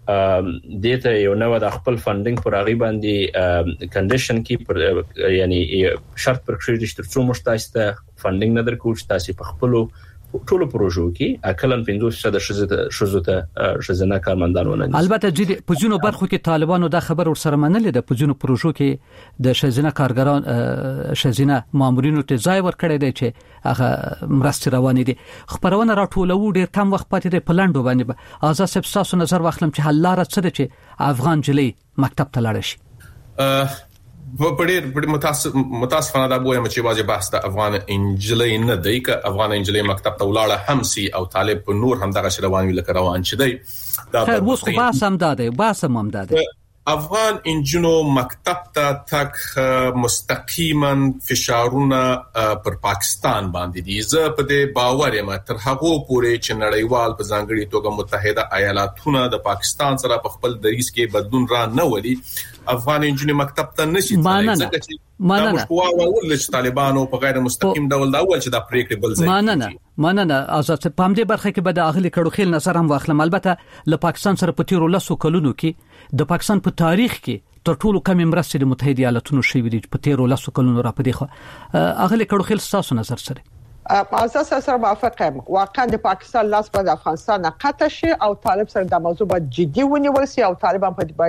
دیته یو نو د خپل فندینګ پر هغه باندې کنډیشن کې پر یعنی شرط پر کړی چې ترڅو مشتاسته فندینګ نه درکو چې تاسو په خپل ټولو پروژو کې اکلن 50% شزنه کارمندان ونه. البته جدي پوزینو برخو کې طالبانو دا خبر ورسره منلې ده، پوزینو پروژو کې د شزنه کارګران شزنه مامورینو ته ځای ورکړی دی چې هغه مرستې روانې دي. خبرونه راټولو ډیر کم وخت پاتې دی په لندو باندې. آزاد صاحب تاسو نظر واخلم چې حل لار څه ده چې افغان جلې مکتب ته لاړ شي. په ډېر متاسفانه دا بویم چې واځي بحث د افغان انجلۍ نه دی که افغان انجلۍ مکتب ته ولاړه هم سي او طالب په نور هم دغه روان وی لکه روان چي دی دا اوس خو بحث هم داده افغان انجنو مکتب ته تک مستقیما فشارونه پر پاکستان باندې دي. زه په دې باور یم تر هغه پورې چې نړیوال په ځانګړي توګه متحده ایالاتونه د پاکستان سره په خپل دریځ کې بدلون را نه ولي افغان انجنو مکتب ته نشي تللی ځکه چې چې طالبانو په غیر مستقیم ډول دا ول چې دا پریکړه بل ځای مننه آزاد په همدې برخه کې به د اغلی کړو خیل نظر هم واخلم. البته له پاکستان سره په تیرو لسو کلونو کې د پاکستان په تاریخ کې تر ټولو کم مرستې د متحده ایالاتونو شوې دي په تیرو لسو کلونو را پدې خو اغلی کړو خیل تاسو نظر سره اساس سره موافقم. واقعا د پاکستان لاس په افغانستان قطع شي او طالب سره د موضوع باید جدي ونیول شي او طالبان په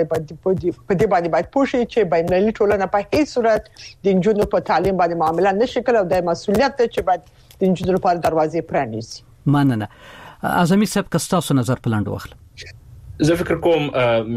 دې باندې پوښي چې بین المللي ټولنه په هیڅ صورت د انجونو په تعلیم باندې معاملې نشي کولای او د مسؤلیت ته چې باید د انجونو لپاره دروازې پرانیسي. مننه. اعظمي صاحب کستاسو نظر پلاند واخلم. زه فکر کوم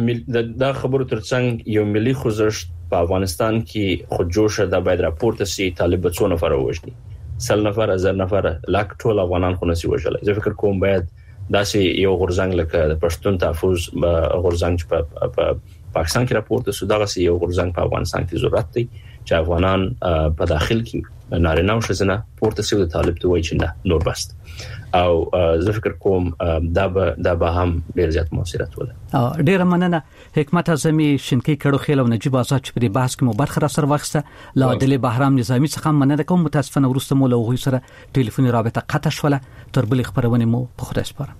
دا خبرو ترڅنګ یو ملي خوځښت په افغانستان کې خودجوشه د باید راپورته سي طالب څو نفر وژني 100 نفر 1000 نفر لاک ټول افغانان خو نسی وژلای. زه فکر کوم باید داسې یو غورځنګ لکه د پښتون تحفظ غورځنګ په پاکستان کې راپورته سو دغه یو غورځنګ په افغانستان کې ضرورت دی چې افغانان په داخل کې نارینه او ښځینه پورته سي د طالب ته وایي چې نه نور بس او زه فکر کوم دا به هم ډیر زیات موثریت ولري. ډیر مننه حکمت اعظمي شینکی کړو خیل او نجیب آزاد چې په دې بحث کې مو برخه را سره واخسته. لا دلی بهرام نظامی څخه مننه کوم. متاسفانه ورسته مو له غوي سره ټلیفوني رابطه قطع شوله. تر بل خبرونه مو په خدای سپارم.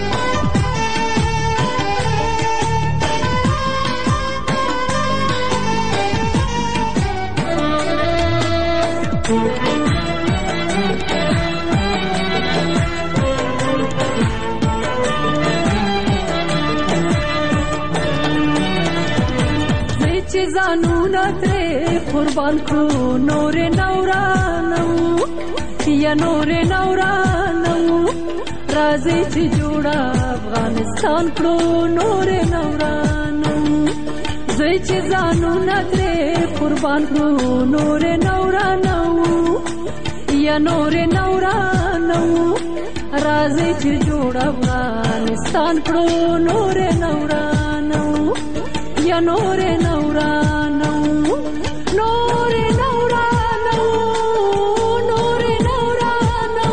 زانونا ترې قربان کړو نور نورانو یا نور نورانو راځي چې جوړه افغانستان کړو نور نورانو زوی چې زانونا ترې قربان کړو نور نورانو یا نور نورانو راځي چې جوړ افغانستان کړو نور نورانو یا نور نورانو نور نورانو نور نورانو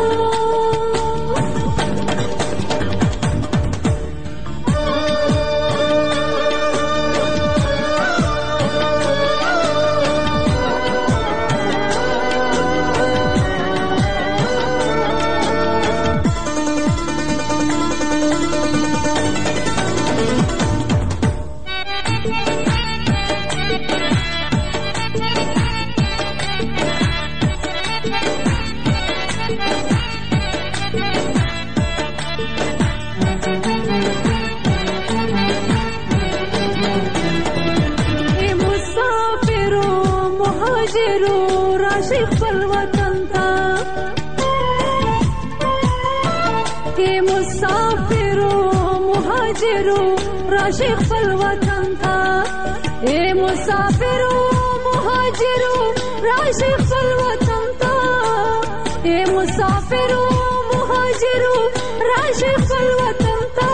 راشي خپل وطن ته اے مسافرو مهاجرو راشي خپل وطن ته اے مسافرو مهاجرو راشي خپل وطن ته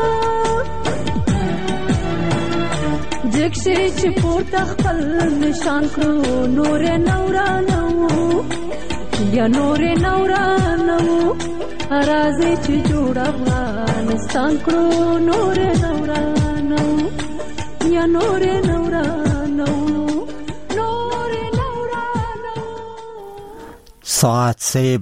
دکشي چې پورته خپل نشان کړو نور نورانو یا نور نورانو راځي چې جوړ افغانستان کړو نور نورانو یا نور نورانو نور نورانو ساعت سے